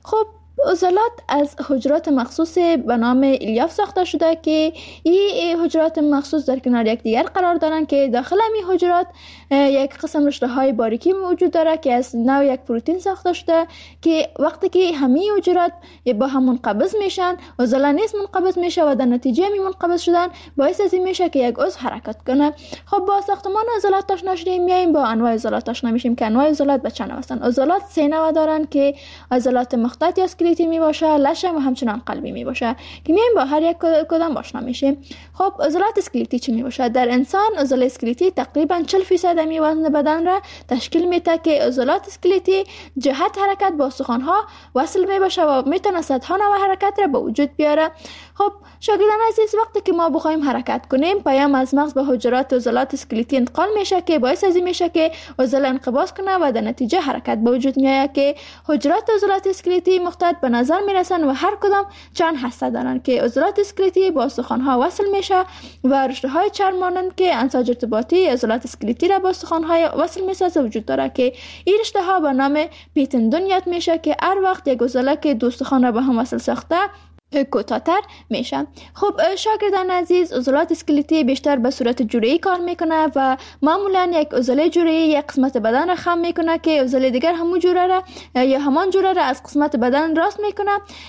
خب عضلات از حجرات مخصوص به نام الیاف ساخته شده که این حجرات مخصوص در کنار یکدیگر قرار دارند که داخل این حجرات یک قسم رشته های باریکی موجود داره که از نوع یک پروتئین ساخته شده که وقتی که همه حجرات با هم منقبض میشن، عضله نیز منقبض میشه و در نتیجه می منقبض شدن باعث از این میشه که یک عضو حرکت کنه. خب با ساختمان عضلات آشنا شدیم، میایم با انواع عضلات آشنا میشیم که انواع عضلات به چند نوع هستند. عضلات 3 نوع دارن که عضلات مخطط یا اسکلتی می باشه، لشم و همچنان قلبی می باشه که میایم با هر یک کدام آشنا میشیم. خب عضلات اسکلتی چی می باشه؟ در انسان عضله اسکلتی تقریبا 40% می وزن بدن را تشکیل میده که عضلات اسکلتی جهت حرکت با استخوان‌ها وصل می باشه و میتونه صدها نوع حرکت را به وجود بیاره. خب شاگردان عزیز، وقتی که ما بخوایم حرکت کنیم پیام از مغز به حجرات عضلات اسکلتی انتقال میشه که باعث از این میشه که عضله انقباض کنه و در نتیجه حرکت به وجود میاد که حجرات عضلات اسکلتی مخطط به نظر میرسن و هر کدام چند هسته دارن که عضلات اسکلتی با استخوان‌ها وصل میشه و رشته‌های چرم مانند که انساج ارتباطی عضلات اسکلتی را با استخوان‌های وصل میسازه وجود داره که این رشته‌ها به نام پیتندون یاد میشه که هر وقت یک عضله که دو استخوان را به هم وصل ساخته کوتاه‌تر میشه. خب شاگردان عزیز، عضلات اسکلتی بیشتر به صورت جوری کار میکنه و معمولا یک عضله جوری یک قسمت بدن را خم میکنه که عضله دیگر همون جوره را یا همان جوره را از قسمت بدن راست میکنه.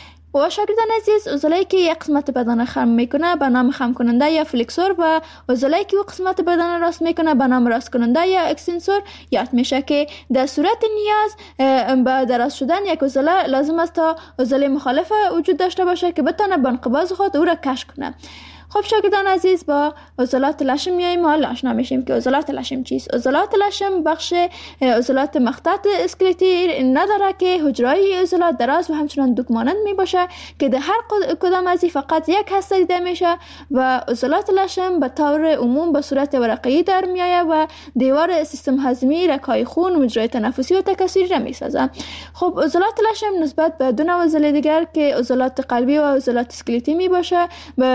و شاگردان عزیز، عضله‌ای که یک قسمت بدن خم میکنه به نام خم کننده یا فلکسور و عضله‌ای که قسمت بدن راست میکنه به نام راست کننده یا اکستنسور یاد میشه که در صورت نیاز به دراز شدن یک عضله لازم است تا عضله مخالف وجود داشته باشه که بتونه به انقباض خود او را کش کنه. خب شاگردان عزیز، با عضلات لشم میایم حالا آشنا میشیم که عضلات لشم چیست. عضلات لشم بخش عضلات مخطط اسکلتی نداره که حجرهای عضلات دراز و همچنان دوک مانند میباشه که در هر کدام از فقط یک هسته دیده میشه و عضلات لشم به طور عموم به صورت ورقه‌ای در میآید و دیوار سیستم هضمی، رگ‌های خون، مجرای تنفسی و تکثری را میسازه. خب عضلات لشم نسبت به دو نوع عضله دیگر که عضلات قلبی و عضلات اسکلتی میباشه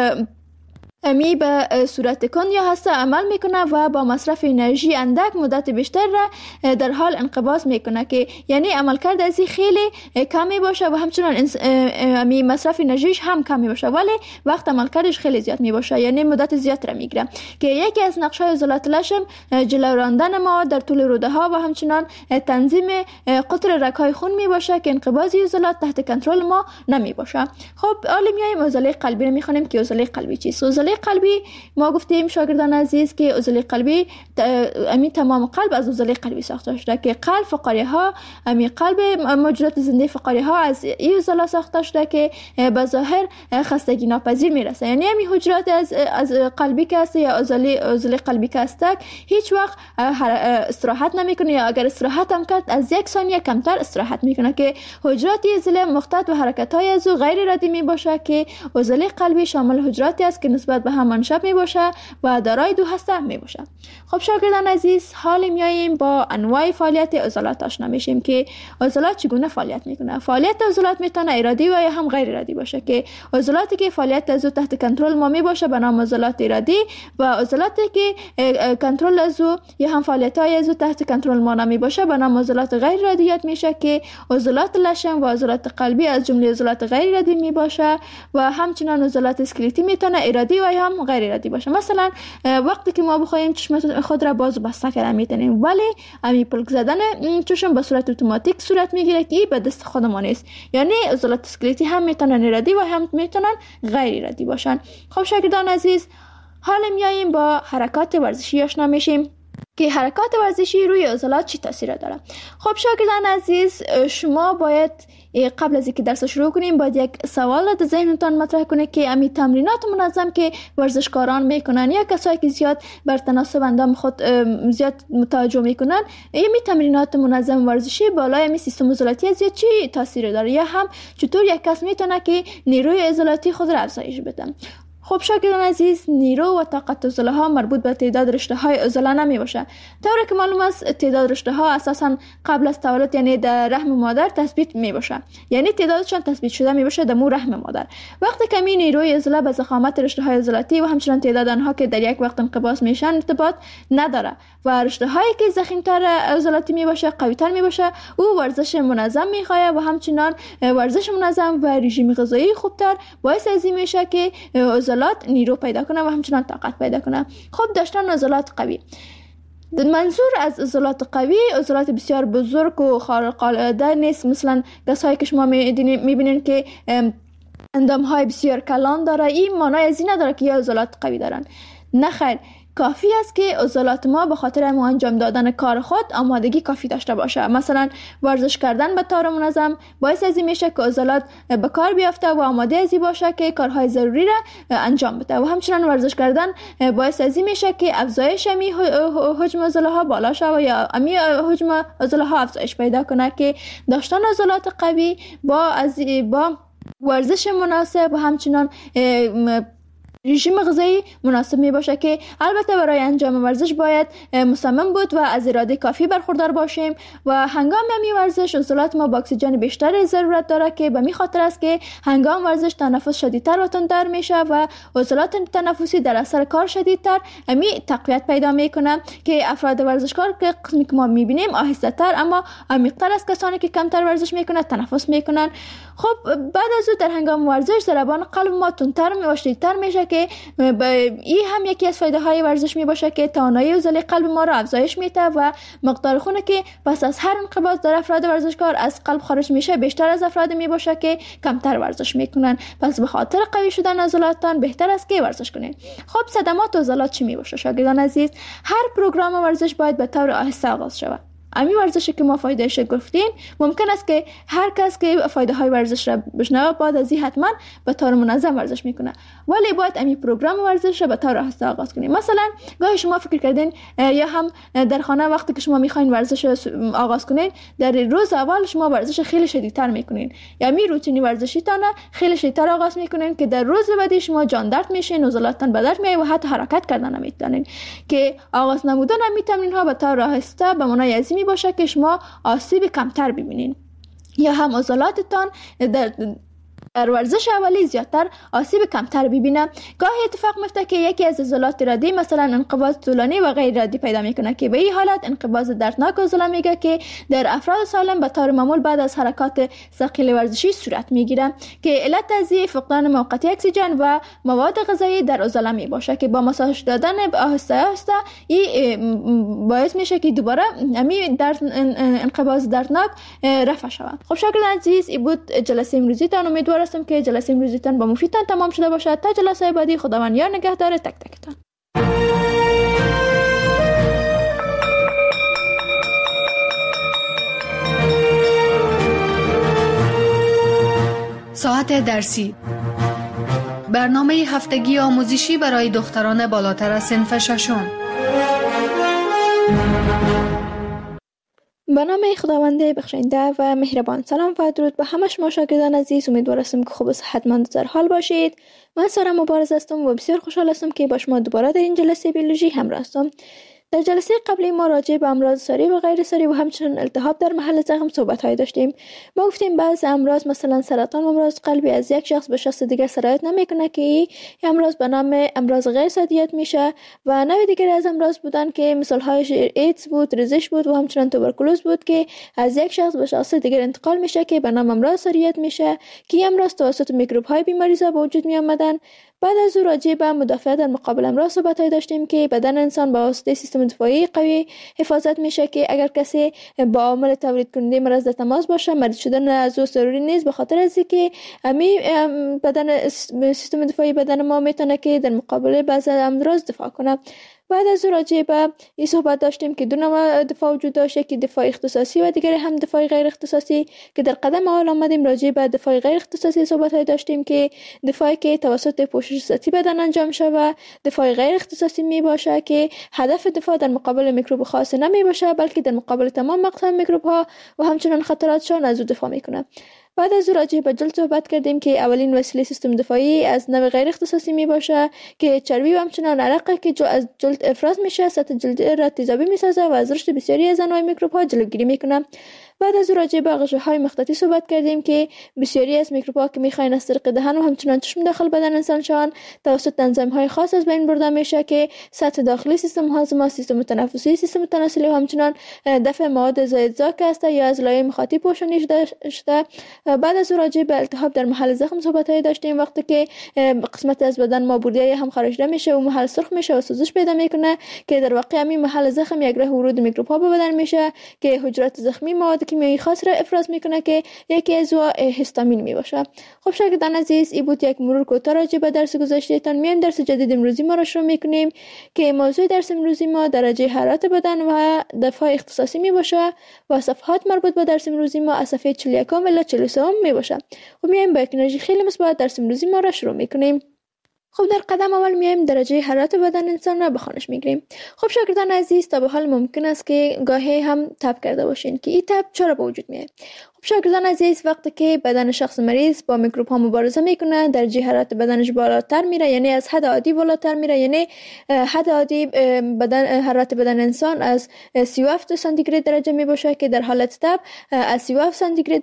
امی به صورت کند یا هسته عمل میکنه و با مصرف انرژی اندک مدت بیشتر را در حال انقباض میکنه که یعنی عملکرد ازی خیلی کمی باشه و همچنان امی مصرف انرژیش هم کمی باشه ولی وقت عملکردش خیلی زیاد میباشه، یعنی مدت زیاد را میگیره که یکی از نقش‌های عضلات لشم جلو راندن مواد در طول روده ها و همچنان تنظیم قطر رگ‌های خون میباشه که انقباض عضلات تحت کنترل ما نمیباشه. خب حالا میایم عضله قلبی رو میخونیم که عضله قلبی چیست. عضله قلبی ما گفتیم شاگردان عزیز که عضله قلبی امی تمام قلب از عضله قلبی ساخته شده که قلب فقاریه ها امی قلب موجودات زنده فقاریه ها از این عضله ساخته شده که به ظاهر خستگی ناپذیر میرسه، یعنی امی حجرات از قلبی که هست یا عضله قلبی که هست هیچ وقت استراحت نمیکنه یا اگر استراحت هم کرد از 1 ثانیه کمتر استراحت میکنه که حجرات عضله مخطط و حرکت های از غیر ارادی میباشه که عضله قلبی شامل حجراتی است که نسبت به هم منشأ میباشه و دارای دو هسته میباشه. خب شاگردان عزیز، حال میاییم با انواع فعالیت عضلات آشنا میشیم که عضلات چگونه فعالیت میکنه. فعالیت عضلات میتونه ارادی و یا هم غیر ارادی باشه که عضلاتی که فعالیت از تحت کنترل ما میباشه به نام عضلات ارادی و عضلاتی که کنترل از یا هم فعالیت های از تحت کنترل ما نمیباشه به نام عضلات غیر ارادیات میشه که عضلات لشم و عضلات قلبی از جمله عضلات غیر ارادی میباشه و همچنان عضلات اسکلتی میتونه ارادی و یا هم غیر ارادی باشه. مثلا وقتی که ما بخوایم چشم خود را باز و بسته کردن میتونیم ولی امی پلک زدن چشم به صورت اتوماتیک صورت میگیره که به دست خودمون نیست، یعنی عضلات اسکلتی هم میتونن ارادی و هم میتونن غیر ارادی باشن. خب شاگردان عزیز، حالا میاییم با حرکات ورزشی آشنا میشیم که حرکات ورزشی روی عضلات چی تاثیر داره. خب شاگردان عزیز، شما باید قبل از اینکه درس شروع کنیم باید یک سوال در ذهنتان مطرح کنید که امی تمرینات منظم که ورزشکاران میکنن یا کسایی که زیاد بر تناسب اندام خود زیاد متوجه میکنن، امی تمرینات منظم ورزشی بالای امی سیستم عضلاتی زیاد چی تاثیر داره یا هم چطور یک کس میتونه که نیروی عضلاتی خود را افزایش بده. خب شاگردان عزیز، نیرو و طاقت عضله ها مربوط به تعداد رشته های عضله نمی باشه. طوری که معلوم است تعداد رشته ها اساسا قبل از تولد یعنی در رحم مادر تثبیت می باشه، یعنی تعدادشان تثبیت شده می باشه در مو رحم مادر. وقتی که می نیروی عضله به ضخامت رشته های عضلاتی و همچنین تعداد آنها که در یک وقت انقباض میشن ارتباط نداره و رشته هایی که ضخیم‌تر عضلاتی می باشه قوی تر می باشه، او ورزش منظم می خواهد و همچنین ورزش منظم و رژیم غذایی خوبتر باعث از این میشه که عضلات نیرو پیدا کنه و همچنان طاقت پیدا کنه. خب داشتن عضلات قوی، منظور از عضلات قوی عضلات بسیار بزرگ و خارق العاده نیست، مثلا کسایی که شما میبینین که اندام های بسیار کلان داره، این معنی از این نداره که یا عضلات قوی دارن. نه خیر، کافی است که عضلات ما به خاطر انجام دادن کار خود آمادگی کافی داشته باشه. مثلا ورزش کردن به طور منظم باعث از این میشه که عضلات به کار بیافته و آماده از این باشه که کارهای ضروری را انجام بده و همچنین ورزش کردن باعث از این میشه که افزایش حجم عضله ها بالا شه و یا حجم عضله ها افزایش پیدا کنه که داشتن عضلات قوی با ورزش مناسب و همچنین رژیم غذایی مناسب می باشه که البته برای انجام ورزش باید مصمم بود و از اراده کافی برخوردار باشیم و هنگام می ورزش عضلات ما با اکسیژن بیشتر ضرورت داره که به می خاطر است که هنگام ورزش تنفس شدیدتر و تندتر میشه و عضلات تنفسی در اثر کار شدیدتر می تقویت پیدا میکنه که افراد ورزشکار که قسمی که ما میبینیم آهسته تر اما عمیق‌تر از کسانی که کمتر ورزش میکنن تنفس میکنن. خب بعد از او در هنگام ورزش ضربان قلب ما تندتر و شدیدتر میشه که این هم یکی از فایده های ورزش می باشه که توانایی عضله قلب ما را افزایش میده و مقدار خون که پس از هر انقباض در افراد ورزشکار از قلب خارج میشه بیشتر از افراد می باشه که کمتر ورزش میکنن. پس به خاطر قوی شدن عضلاتتان بهتر است که ورزش کنید. خب صدمات عضلات چی می باشه شاگردان عزیز؟ هر پروگرام ورزش باید به طور آهسته آغاز شود. امی ورزشی که ما فایدهش گفتیم ممکن است که هر کس که فایده های ورزش را بشنوه بعد از این حتما به طور منظم ورزش میکنه، ولی باید امی پروگرام ورزش را به طور آهسته آغاز کنیم. مثلا گاهی شما فکر کردین یا هم در خانه وقتی که شما میخواین ورزش آغاز کنین در روز اول شما ورزش خیلی شدیدتر میکنین یا می روتینی ورزشی تان خیلی شدیدتر آغاز میکنین که در روز بعدی شما جان درد میشین، عضلاتتان به درد میاد و حتی حرکت کردن نمیتونین. که آغاز نمودن امی تمرین ها به طور آهسته به معنای از این باشه که شما آسیب کمتر ببینین یا هم عضلاتتان در ورزش اولی زیادتر آسیب کمتر ببینه. گاهی اتفاق میفته که یکی از عضلات ردی مثلا انقباض طولانی و غیر ردی پیدا میکنه که به این حالت انقباض دردناک عضله میگه که در افراد سالم به طور معمول بعد از حرکات ثقیل ورزشی صورت میگیره که علت از فقدان موقتی اکسیژن و مواد غذایی در عضله می باشه که با ماساژ دادن آهسته آهسته این باعث میشه که دوباره امی انقباض دردناک رفع شود. خب شاگردان عزیز، این بود جلسه امروزیتان. امیدوارم که جلسه امروزیتان با مفیدتان تمام شده باشد. تا جلسه بعدی خداوند یار نگهدار تک تکتان. ساعت درسی، برنامه هفتگی آموزشی برای دختران بالاتر از صنف ششم. به نام خداوند بخشنده و مهربان. سلام و درود به همه شما شاگردان عزیز. امیدوارم که خوب و صحتمند در حال باشید. من سارا مبارز هستم و بسیار خوشحال هستم که با شما دوباره در این جلسه بیولوژی همراه هستم. در جلسه قبلی ما راجع به امراض ساری و غیر ساری و همچنین التهاب در محل زخم صحبت داشتیم. ما گفتیم بعضی امراض مثلا سرطان و امراض قلبی از یک شخص به شخص دیگر سرایت نمیکنه که این امراض به نام امراض غیر سادیت میشه و نوع دیگر از امراض بودن که مثال هایش ایدز بود، ریزش بود و همچنین توبرکولوز بود که از یک شخص به شخص دیگر انتقال میشه که به نام امراض ساریت میشه که امراض توسط میکروب های بیماریزا به وجود می آمدن. بعد از او راجع به مدافعت در مقابل امراض صحبت داشتیم که بدن انسان با واسطه سیستم دفاعی قوی حفاظت میشه که اگر کسی با عامل تولید کننده مرض در تماس باشه مریض شدن از او ضروری نیست، به خاطر از اینکه بدن سیستم دفاعی بدن ما میتونه که در مقابل بعضی امراض دفاع کنه. بعد از او راجع به این صحبت داشتیم که دو نوع دفاع وجود داشته که دفاع اختصاصی و دیگر هم دفاع غیر اختصاصی که در قدم اول آمدیم راجع به دفاع غیر اختصاصی صحبت داشتیم که دفاعی که توسط پوشش سطحی بدن انجام شده و دفاع غیر اختصاصی می باشه که هدف دفاع در مقابل میکروب خاص نمی باشه بلکه در مقابل تمام اقسام میکروب ها و همچنین خطراتشان از او دفاع میکنه. بعد از راجع به جلد صحبت کردیم که اولین وسیله سیستم دفاعی از نوع غیر اختصاصی می باشه که چربی و همچنان عرق که از جلد افراز میشه، سطح جلد را تیزابی میسازه و از رشد بسیاری از انواع میکروب ها جلوگیری میکنه. بعد از راجع به غشاهای مخططی صحبت کردیم که بسیاری از میکروب ها که میخواین از طریق دهن و همچنان چشم داخل بدن انسان شوند توسط انزیم های خاص از بین برده میشه که سطح داخلی سیستم هاضمه، سیستم تنفسی، سیستم تناسلی و همچنان دفع مواد زایدزا که است یا از لایه مخاطی پوشانی شده. بعد از راجع به التهاب در محل زخم صحبت های داشتیم، وقتی که قسمت از بدن ما بردیه هم خارجیده میشه و محل سرخ میشه و سوزش پیدا میکنه که در واقع همین محل زخم یک راه ورود میکروب ها به بدن میشه که حجرات زخمی مواد کیمیایی خاص را افراز میکنه که یکی از هیستامین می باشه. خب شاگردان عزیز، این بود یک مرور کوتاه راجع به درس گذشتهتان. میایم درس جدید امروزی ما را شروع میکنیم که موضوع درس امروزی ما درجه حرارت بدن و دفاع اختصاصی می باشه و صفحات مربوط به درس امروزی ما از صفحه 41 الی 43 می باشه. خب میایم با یک انرژی خیلی مثبت درس امروزی ما را شروع میکنیم. خب در قدم اول میایم درجه حرارت بدن انسان را به خوانش میگیریم. خب شاگردان عزیز، تا به حال ممکن است که گاهی هم تب کرده باشین که این تب چرا به وجود میاد. خب شاگردان عزیز، وقتی که بدن شخص مریض با میکروب ها مبارزه میکنه درجه حرارت بدنش بالاتر میره، یعنی از حد عادی بالاتر میره. یعنی حد عادی حرارت بدن انسان از 37 سانتیگراد درجه میباشه که در حالت تب از 37 سانتیگراد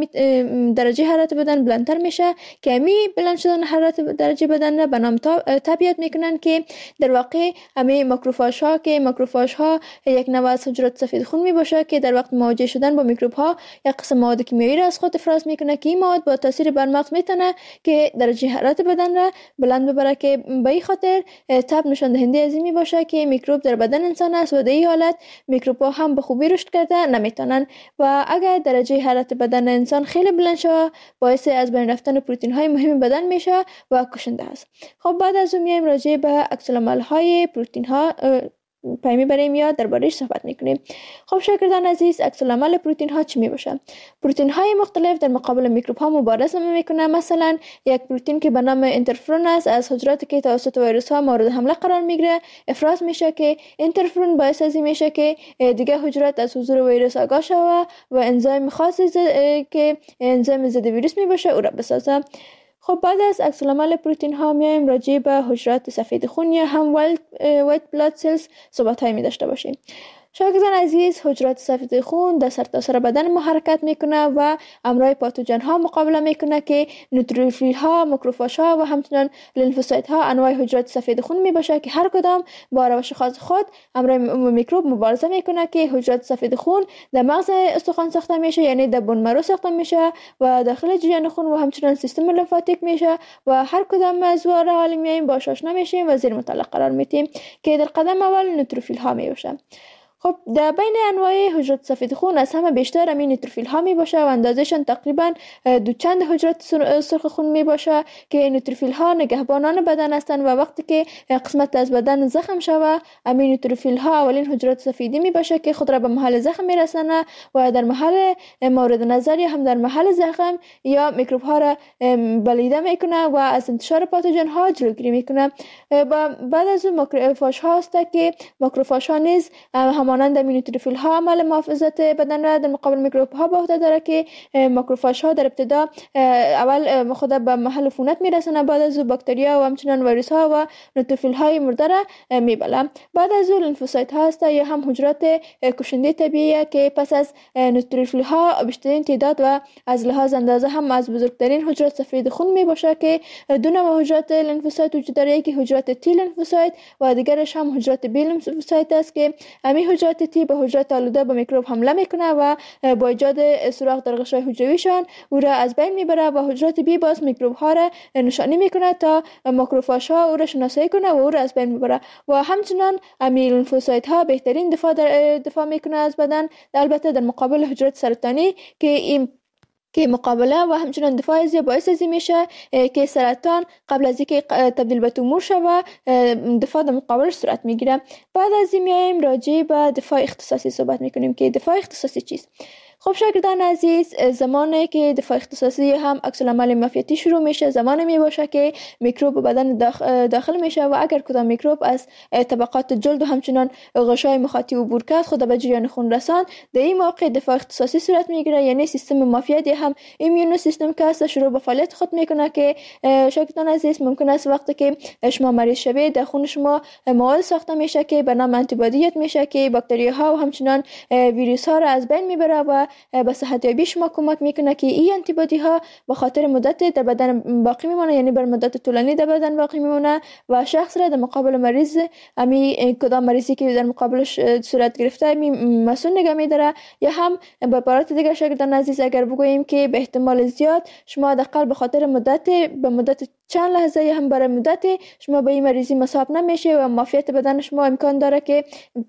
درجه حرارت بدن بلندتر میشه که امی بلند شدن حرارت درجه بدن به نام تب یاد میکنن که در واقع امی ماکروفاژ ها که ماکروفاژ ها یک نوع از حجرات سفید خون میباشه که در وقت مواجه شدن با میکروب ها یک قسم مواد کیمیایی را از خود افراز میکنه که این مواد با تاثیر بر مغز میتونه که درجه حرارت بدن را بلند ببره که به این خاطر تب نشان دهنده از این میباشه که میکروب در بدن انسان است و در این حالت میکروب ها هم به خوبی رشد کرده نمیتونن و اگر درجه حرارت بدن انسان خیلی بلند شود باعث از بین رفتن پروتئین های مهم بدن میشه و کشنده است. خب بعد از اون میایم راجع به عکس العمل های پروتئین ها پیمی بریم یا درباره‌اش صحبت میکنیم. خب شاگردان عزیز، عکس العمل پروتئین ها چی میباشه؟ پروتئین های مختلف در مقابل میکروب ها مبارزه میکنه. مثلا یک پروتئین که به نام اینترفرون است از حجراتی که توسط ویروس ها مورد حمله قرار میگیره افراز میشه که اینترفرون باعث از این میشه که دیگه حجرات از حضور ویروس آگاه شوه و انزیم خاصی که انزیم ضد ویروس میباشه او را بسازه. خب بعد از عکس العمل پروتئین ها میایم راجع به حجرات سفید خون یا هم وایت بلاد سلز صحبت های می داشته باشیم. شاگردان عزیز، حجرات سفید خون در سرتاسر بدن ما حرکت میکنه و امراض پاتوژن ها مقابله میکنه که نوتروفیل ها، ماکروفاژ ها و همچنین لیمفوسایت ها انواع حجرات سفید خون میباشه که هر کدام با روش خاص خود امراض میکروب مبارزه میکنه که حجرات سفید خون در مغز استخوان ساخته میشه، یعنی در بون مرو ساخته میشه و داخل جریان خون و همچنین سیستم لیمفاتیک میشه و هر کدام از واره حالی میایم باش آشنا میشیم و زیر مطالعه قرار میدیم که در قدم اول نوتروفیل ها میباشه. خب در بین انواع حجرات سفید خون از همه بیشتر امین نوتروفیل ها می باشه و اندازهشان تقریبا دو چند حجرات سرخ خون می باشه که نوتروفیل ها نگهبانان بدن هستند و وقتی که قسمت از بدن زخم شوه امین نوتروفیل ها اولین حجرات سفیدی می باشه که خود را به محل زخم می رسانه و در محل مورد نظر یا هم در محل زخم یا میکروب ها را بلیده می کنه و از انتشار پاتوژن ها جلوگیری می کنه. بعد از اون ماکروفاژ ها است که ماکروفاژ ها نیز مانند نوتروفیل ها عمل محافظت بدن را در مقابل میکروب ها به عهده داره که ماکروفاژ ها در ابتدا اول خود به محل عفونت میرسونه، بعد از باکتریا و همچنین ویروس ها و نوتروفیل های مرده را میبلن. بعد از لیمفوسایت ها است یا هم حجرات کشنده طبیعی که پس از نوتروفیل ها بیشترین تعداد و از لحاظ اندازه هم از بزرگترین حجرات سفید خون میباشه که دو نوع حجرات لیمفوسایت وجود داره، یکی حجرات تی لیمفوسایت و دیگرش هم حجرات بی لیمفوسایت است که حجرات تی به حجرات آلوده به میکروب حمله میکنه و با ایجاد سوراخ در غشای حجرویشان او را از بین میبره و حجرات بی باز میکروب ها را نشانی میکنه تا ماکروفاژ ها او را شناسایی کنه و او را از بین میبره و همچنین لیمفوسایت ها بهترین دفاع میکنه از بدن، البته در مقابل حجرات سرطانی که مقابله و همچنین دفاع از باعث از میشه که سرطان قبل از اینکه تبدیل به تومور شود دفاع در مقابلش صورت میگیره. بعد از این میایم راجع به دفاع اختصاصی صحبت میکنیم که دفاع اختصاصی چیست. خب شاگردان عزیز، زمانی که دفاع اختصاصی هم عکس العمل معافیتی شروع میشه، زمانی می باشه که میکروب به بدن داخل میشه و اگر کدام میکروب از طبقات جلد و همچنان غشای مخاطی عبور کرد خود به جریان خون رساند، در این موقع دفاع اختصاصی صورت میگیره، یعنی سیستم معافیتی هم ایمیون سیستم که است شروع به فعالیت خود میکنه که شاگردان عزیز ممکن است وقتی که شما مریض شوید در خون شما مواد ساخته میشه که به نام آنتیبادی میشه که باکتری ها و همچنان ویروس ها را از بین میبره و به صحت یابی شما کمک میکنه که این آنتیبادی ها به خاطر مدت در بدن باقی میمونه، یعنی بر مدت طولانی در بدن باقی میمونه و شخص را در مقابل مریض کدام مریضی که در مقابلش صورت گرفته مسئول نگه میداره. یا هم به عبارت دیگر شاگردان عزیز اگر بگوییم که به احتمال زیاد شما حداقل به خاطر مدت چند لحظه یا هم برای مدت شما به این مریضی مصاب نمیشه و معافیت بدن شما امکان داره که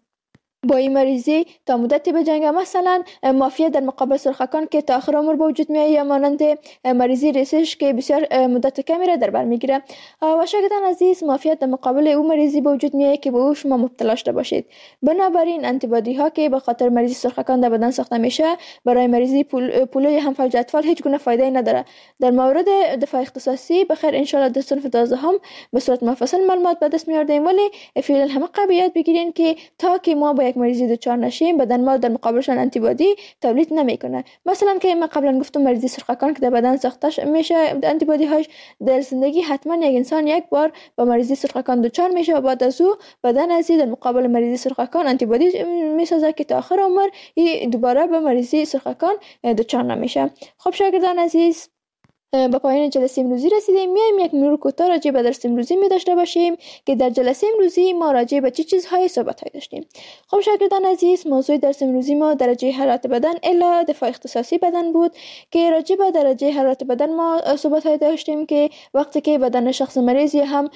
با این مریضی تا مدتی بجنگه. مثلا معافیت در مقابل سرخکان که تا آخر عمر به وجود میاد یا مانند مریضی ریسش که بسیار مدت کمی را در بر میگیره. و شاگردان عزیز معافیت در مقابل او مریضی به وجود میاد که به او شما مبتلا شده باشید. بنابراین آنتیبادی ها که به خاطر مریضی سرخکان در بدن ساخته میشه برای مریضی پولو یا هم فوج اطفال هیچ گونه فایده نداره. در مورد دفاع اختصاصی بخیر ان شاء الله در صنف 12 هم به صورت مفصل معلومات به دست میاریم، ولی فعلا همه قبیات بگیرین که تا که ما با یک مریضی دچار نشیم بدن ما در مقابلشان آنتیبادی تولید نمیکنه. مثلا که من قبلا گفتم مریضی سرخکان که در بدن ساخته میشه آنتیبادی هاش در زندگی حتما یک انسان یک بار با مریضی سرخکان دچار میشه و بعد از او بدن از در مقابل مریضی سرخکان آنتیبادی میسازه که تا آخر عمر دوباره به مریضی سرخکان دچار نمیشه. خب شاگردان عزیز، به پایان جلسه امروزی رسیدیم. میایم یک مرور کوتاه راجع به درس امروزی می داشته باشیم که در جلسه امروزی ما راجع به چه چیزهای صحبت داشتیم. خب شاگردان عزیز، موضوع درس امروزی ما درجه حرارت بدن الا دفاع اختصاصی بدن بود که راجع به درجه حرارت بدن ما صحبت داشتیم که وقتی که بدن شخص مریض یا هم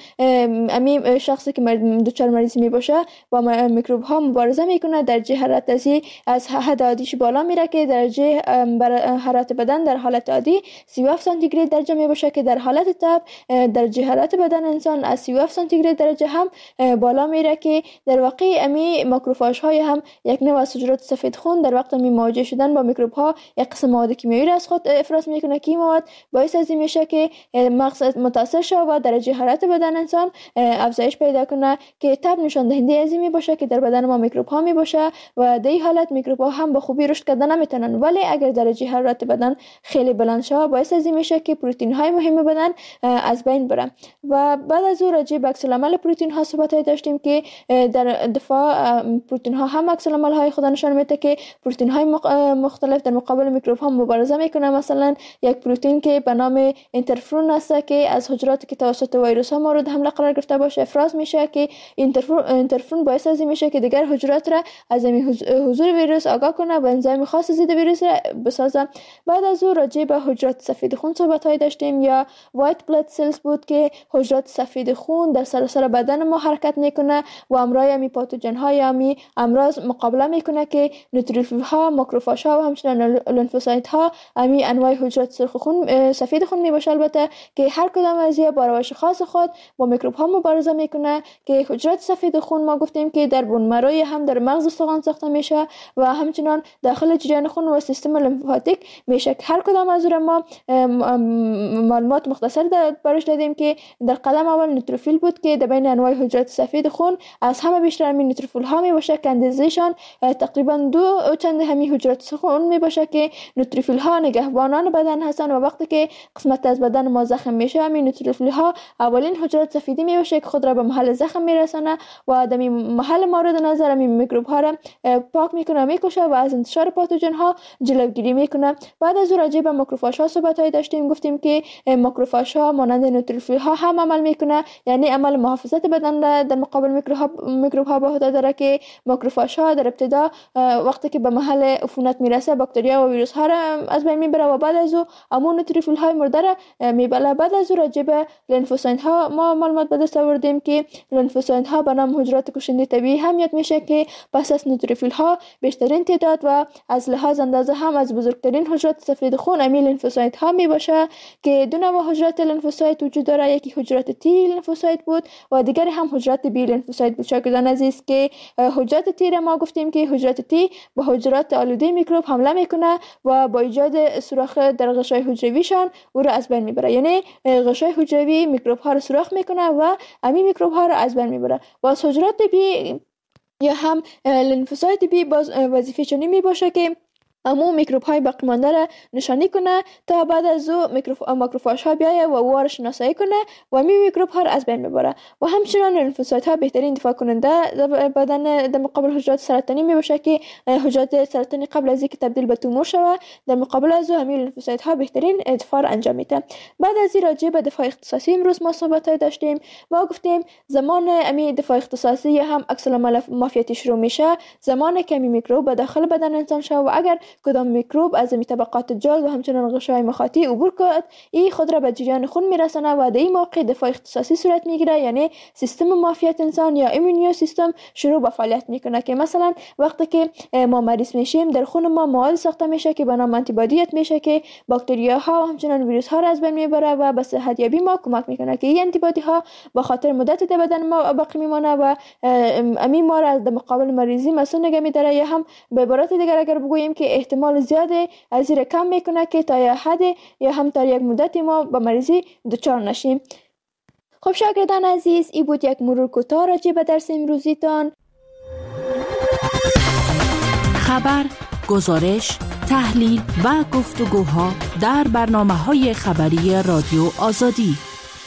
امی شخصی که دچار مریضی می باشه با میکروب ها مبارزه میکنه، درجه حرارت از حد عادیش بالا میره که درجه حرارت بدن در حالت عادی 37 سانتیگراد درجه می باشه که در حالت تب درجه حرارت بدن انسان از 37 سانتیگراد درجه هم بالا میره که در واقع امی ماکروفاژ های هم یک نوع از حجرات سفید خون در وقت مواجه شدن با میکروب ها یک قسم مواد کیمیایی از خود افراز میکنه که مواد باعث از این میشه که مغز متاثر شه و درجه حرارت بدن انسان افزایش پیدا کنه که تب نشان دهنده از این می باشه که در بدن ما میکروب ها می باشه و در این حالت میکروب ها هم به خوبی رشد کردن نمیتونن. ولی اگر درجه حرارت بدن خیلی بلند شه باعث از این میشه که پروتئین های مهم بدن از بین بره. و بعد از اون راجع به عکس العمل پروتئین ها صحبت داشتیم که در دفاع پروتئین ها هم عکس العمل های خود نشان میده که پروتئین های مختلف در مقابل میکروب ها مبارزه میکنه. مثلا یک پروتئین که به نام اینترفرون است که از حجراتی که توسط ویروس ها مورد حمله قرار گرفته باشه افراز میشه که اینترفرون باعث از این میشه که دیگر حجرات را از حضور ویروس آگاه کنه و انزایم خاص ضد ویروس را بسازه. بعد از اون راجع به حجرات سفید خون صحبت داشتیم یا وایت بلاد سلز بود که حجرات سفید خون در سراسر بدن ما حرکت میکنه و امرای امی پاتوژن های امی امراض مقابله میکنه که نوتروفیل ها، ماکروفاژ ها و همچنین لنفوسایت ها امی انواع حجرات سرخ خون سفید خون میباشه. البته که هر کدام از اینها با روش خاص خود با میکروب ها مبارزه میکنه که حجرات سفید خون ما گفتیم که در بون مروی هم در مغز استخوان ساخته میشه و همچنین داخل جریان خون و سیستم لمفاتیک میشه که هر کدام از ما معلومات مختصر برش دادیم که در قدم اول نوتروفیل بود که در بین انواع حجرات سفید خون از همه بیشتر همین نوتروفیل ها می باشه که اندازه‌شان تقریبا 2 چند همین حجرات خون می باشه که نوتروفیل ها نگهبانان بدن هستند و وقتی که قسمت از بدن ما زخم میشه همین نوتروفیل ها اولین حجرات سفیدی می باشه که خود را به محل زخم میرسانه و در محل مورد نظر همین میکروب ها را پاک میکنه میکشه و از انتشار پاتوژن ها جلوگیری میکنه. بعد از راجع به ماکروفاژ ها صحبت داشتیم، گفتیم که ماکروفاژ ها مانند نوتروفیل ها هم عمل میکنه، یعنی عمل محافظت بدن در مقابل میکروب ها به عهده داره که ماکروفاژ ها در ابتدا وقتی که به محل عفونت میرسه باکتریا و ویروس ها را از بین میبره و بعد از او همون نوتروفیل های مرده را میبله. بعد از او راجع به لنفوسایت ها ما معلومات به دست آوردیم که لنفوسایت ها به نام حجرات کشنده طبیعی هم یاد میشه که پس از نوتروفیل ها بیشترین تعداد و از لحاظ اندازه هم از بزرگترین حجرات سفید خون امی لنفوسایت ها میباشه میشه که دو نوع حجرات لنفوسایت وجود داره. یکی حجرات تی لنفوسایت بود و دیگری هم حجرات بی لنفوسایت بود. شاگردان عزیز که حجرات تی را ما گفتیم که حجرات تی به حجرات آلوده میکروب حمله میکنه و با ایجاد سوراخ در غشای حجرویشان او را از بین میبره. یعنی غشای حجروی میکروب ها را سوراخ میکنه و همین میکروب ها را از بین میبره. و حجرات بی یا هم لنفوسایت بی باز وظیفه چنین می باشه که امو میکروب های باقی مانده را نشانی کنه تا بعد از او ماکروفاژ ها بیایه و او را شناسایی کنه و می میکروب ها را از بین ببره. و همچنان لنفوسایت ها بهترین دفاع کننده بدن در مقابل حجرات سرطانی می باشه که حجرات سرطانی قبل از اینکه تبدیل به تومور شود در مقابل از او همین لنفوسایت ها بهترین دفاع را انجام میده. بعد از این راجع به دفاع اختصاصی امروز ما صحبت داشتیم. ما گفتیم زمان همین دفاع اختصاصی هم عکس العمل مافیتی شروع میشه زمانی که همین میکروب به داخل بدن انسان شه و اگر کدام میکروب از طبقات جلد و همچنان غشای مخاطی عبور کرد این خود را به جریان خون میرسانه و در این موقع دفاع اختصاصی صورت میگیره. یعنی سیستم معافیت انسان یا ایمونیو سیستم شروع به فعالیت میکنه که مثلا وقتی که ما مریض میشیم در خون ما مواد ساخته میشه که به نام آنتیبادیت میشه که باکتریاها و همچنان ویروس ها را از بین میبره و به صحت یابی ما کمک میکنه که این آنتیبادی ها با خاطر مدت در بدن ما باقی میمانه و امین ما را از مقابل مریضی مسئول نگه میداره. یا هم به عبارت دیگر اگر بگوییم که احتمال زیاده از این کم میکنه که تا یه حد یا هم تا یک مدتی ما با مریضی دچار نشیم. خب شاگردان عزیز این بود یک مرور کوتاه راجع به درس امروزیتان. خبر، گزارش، تحلیل و گفتگوها در برنامه‌های خبری رادیو آزادی.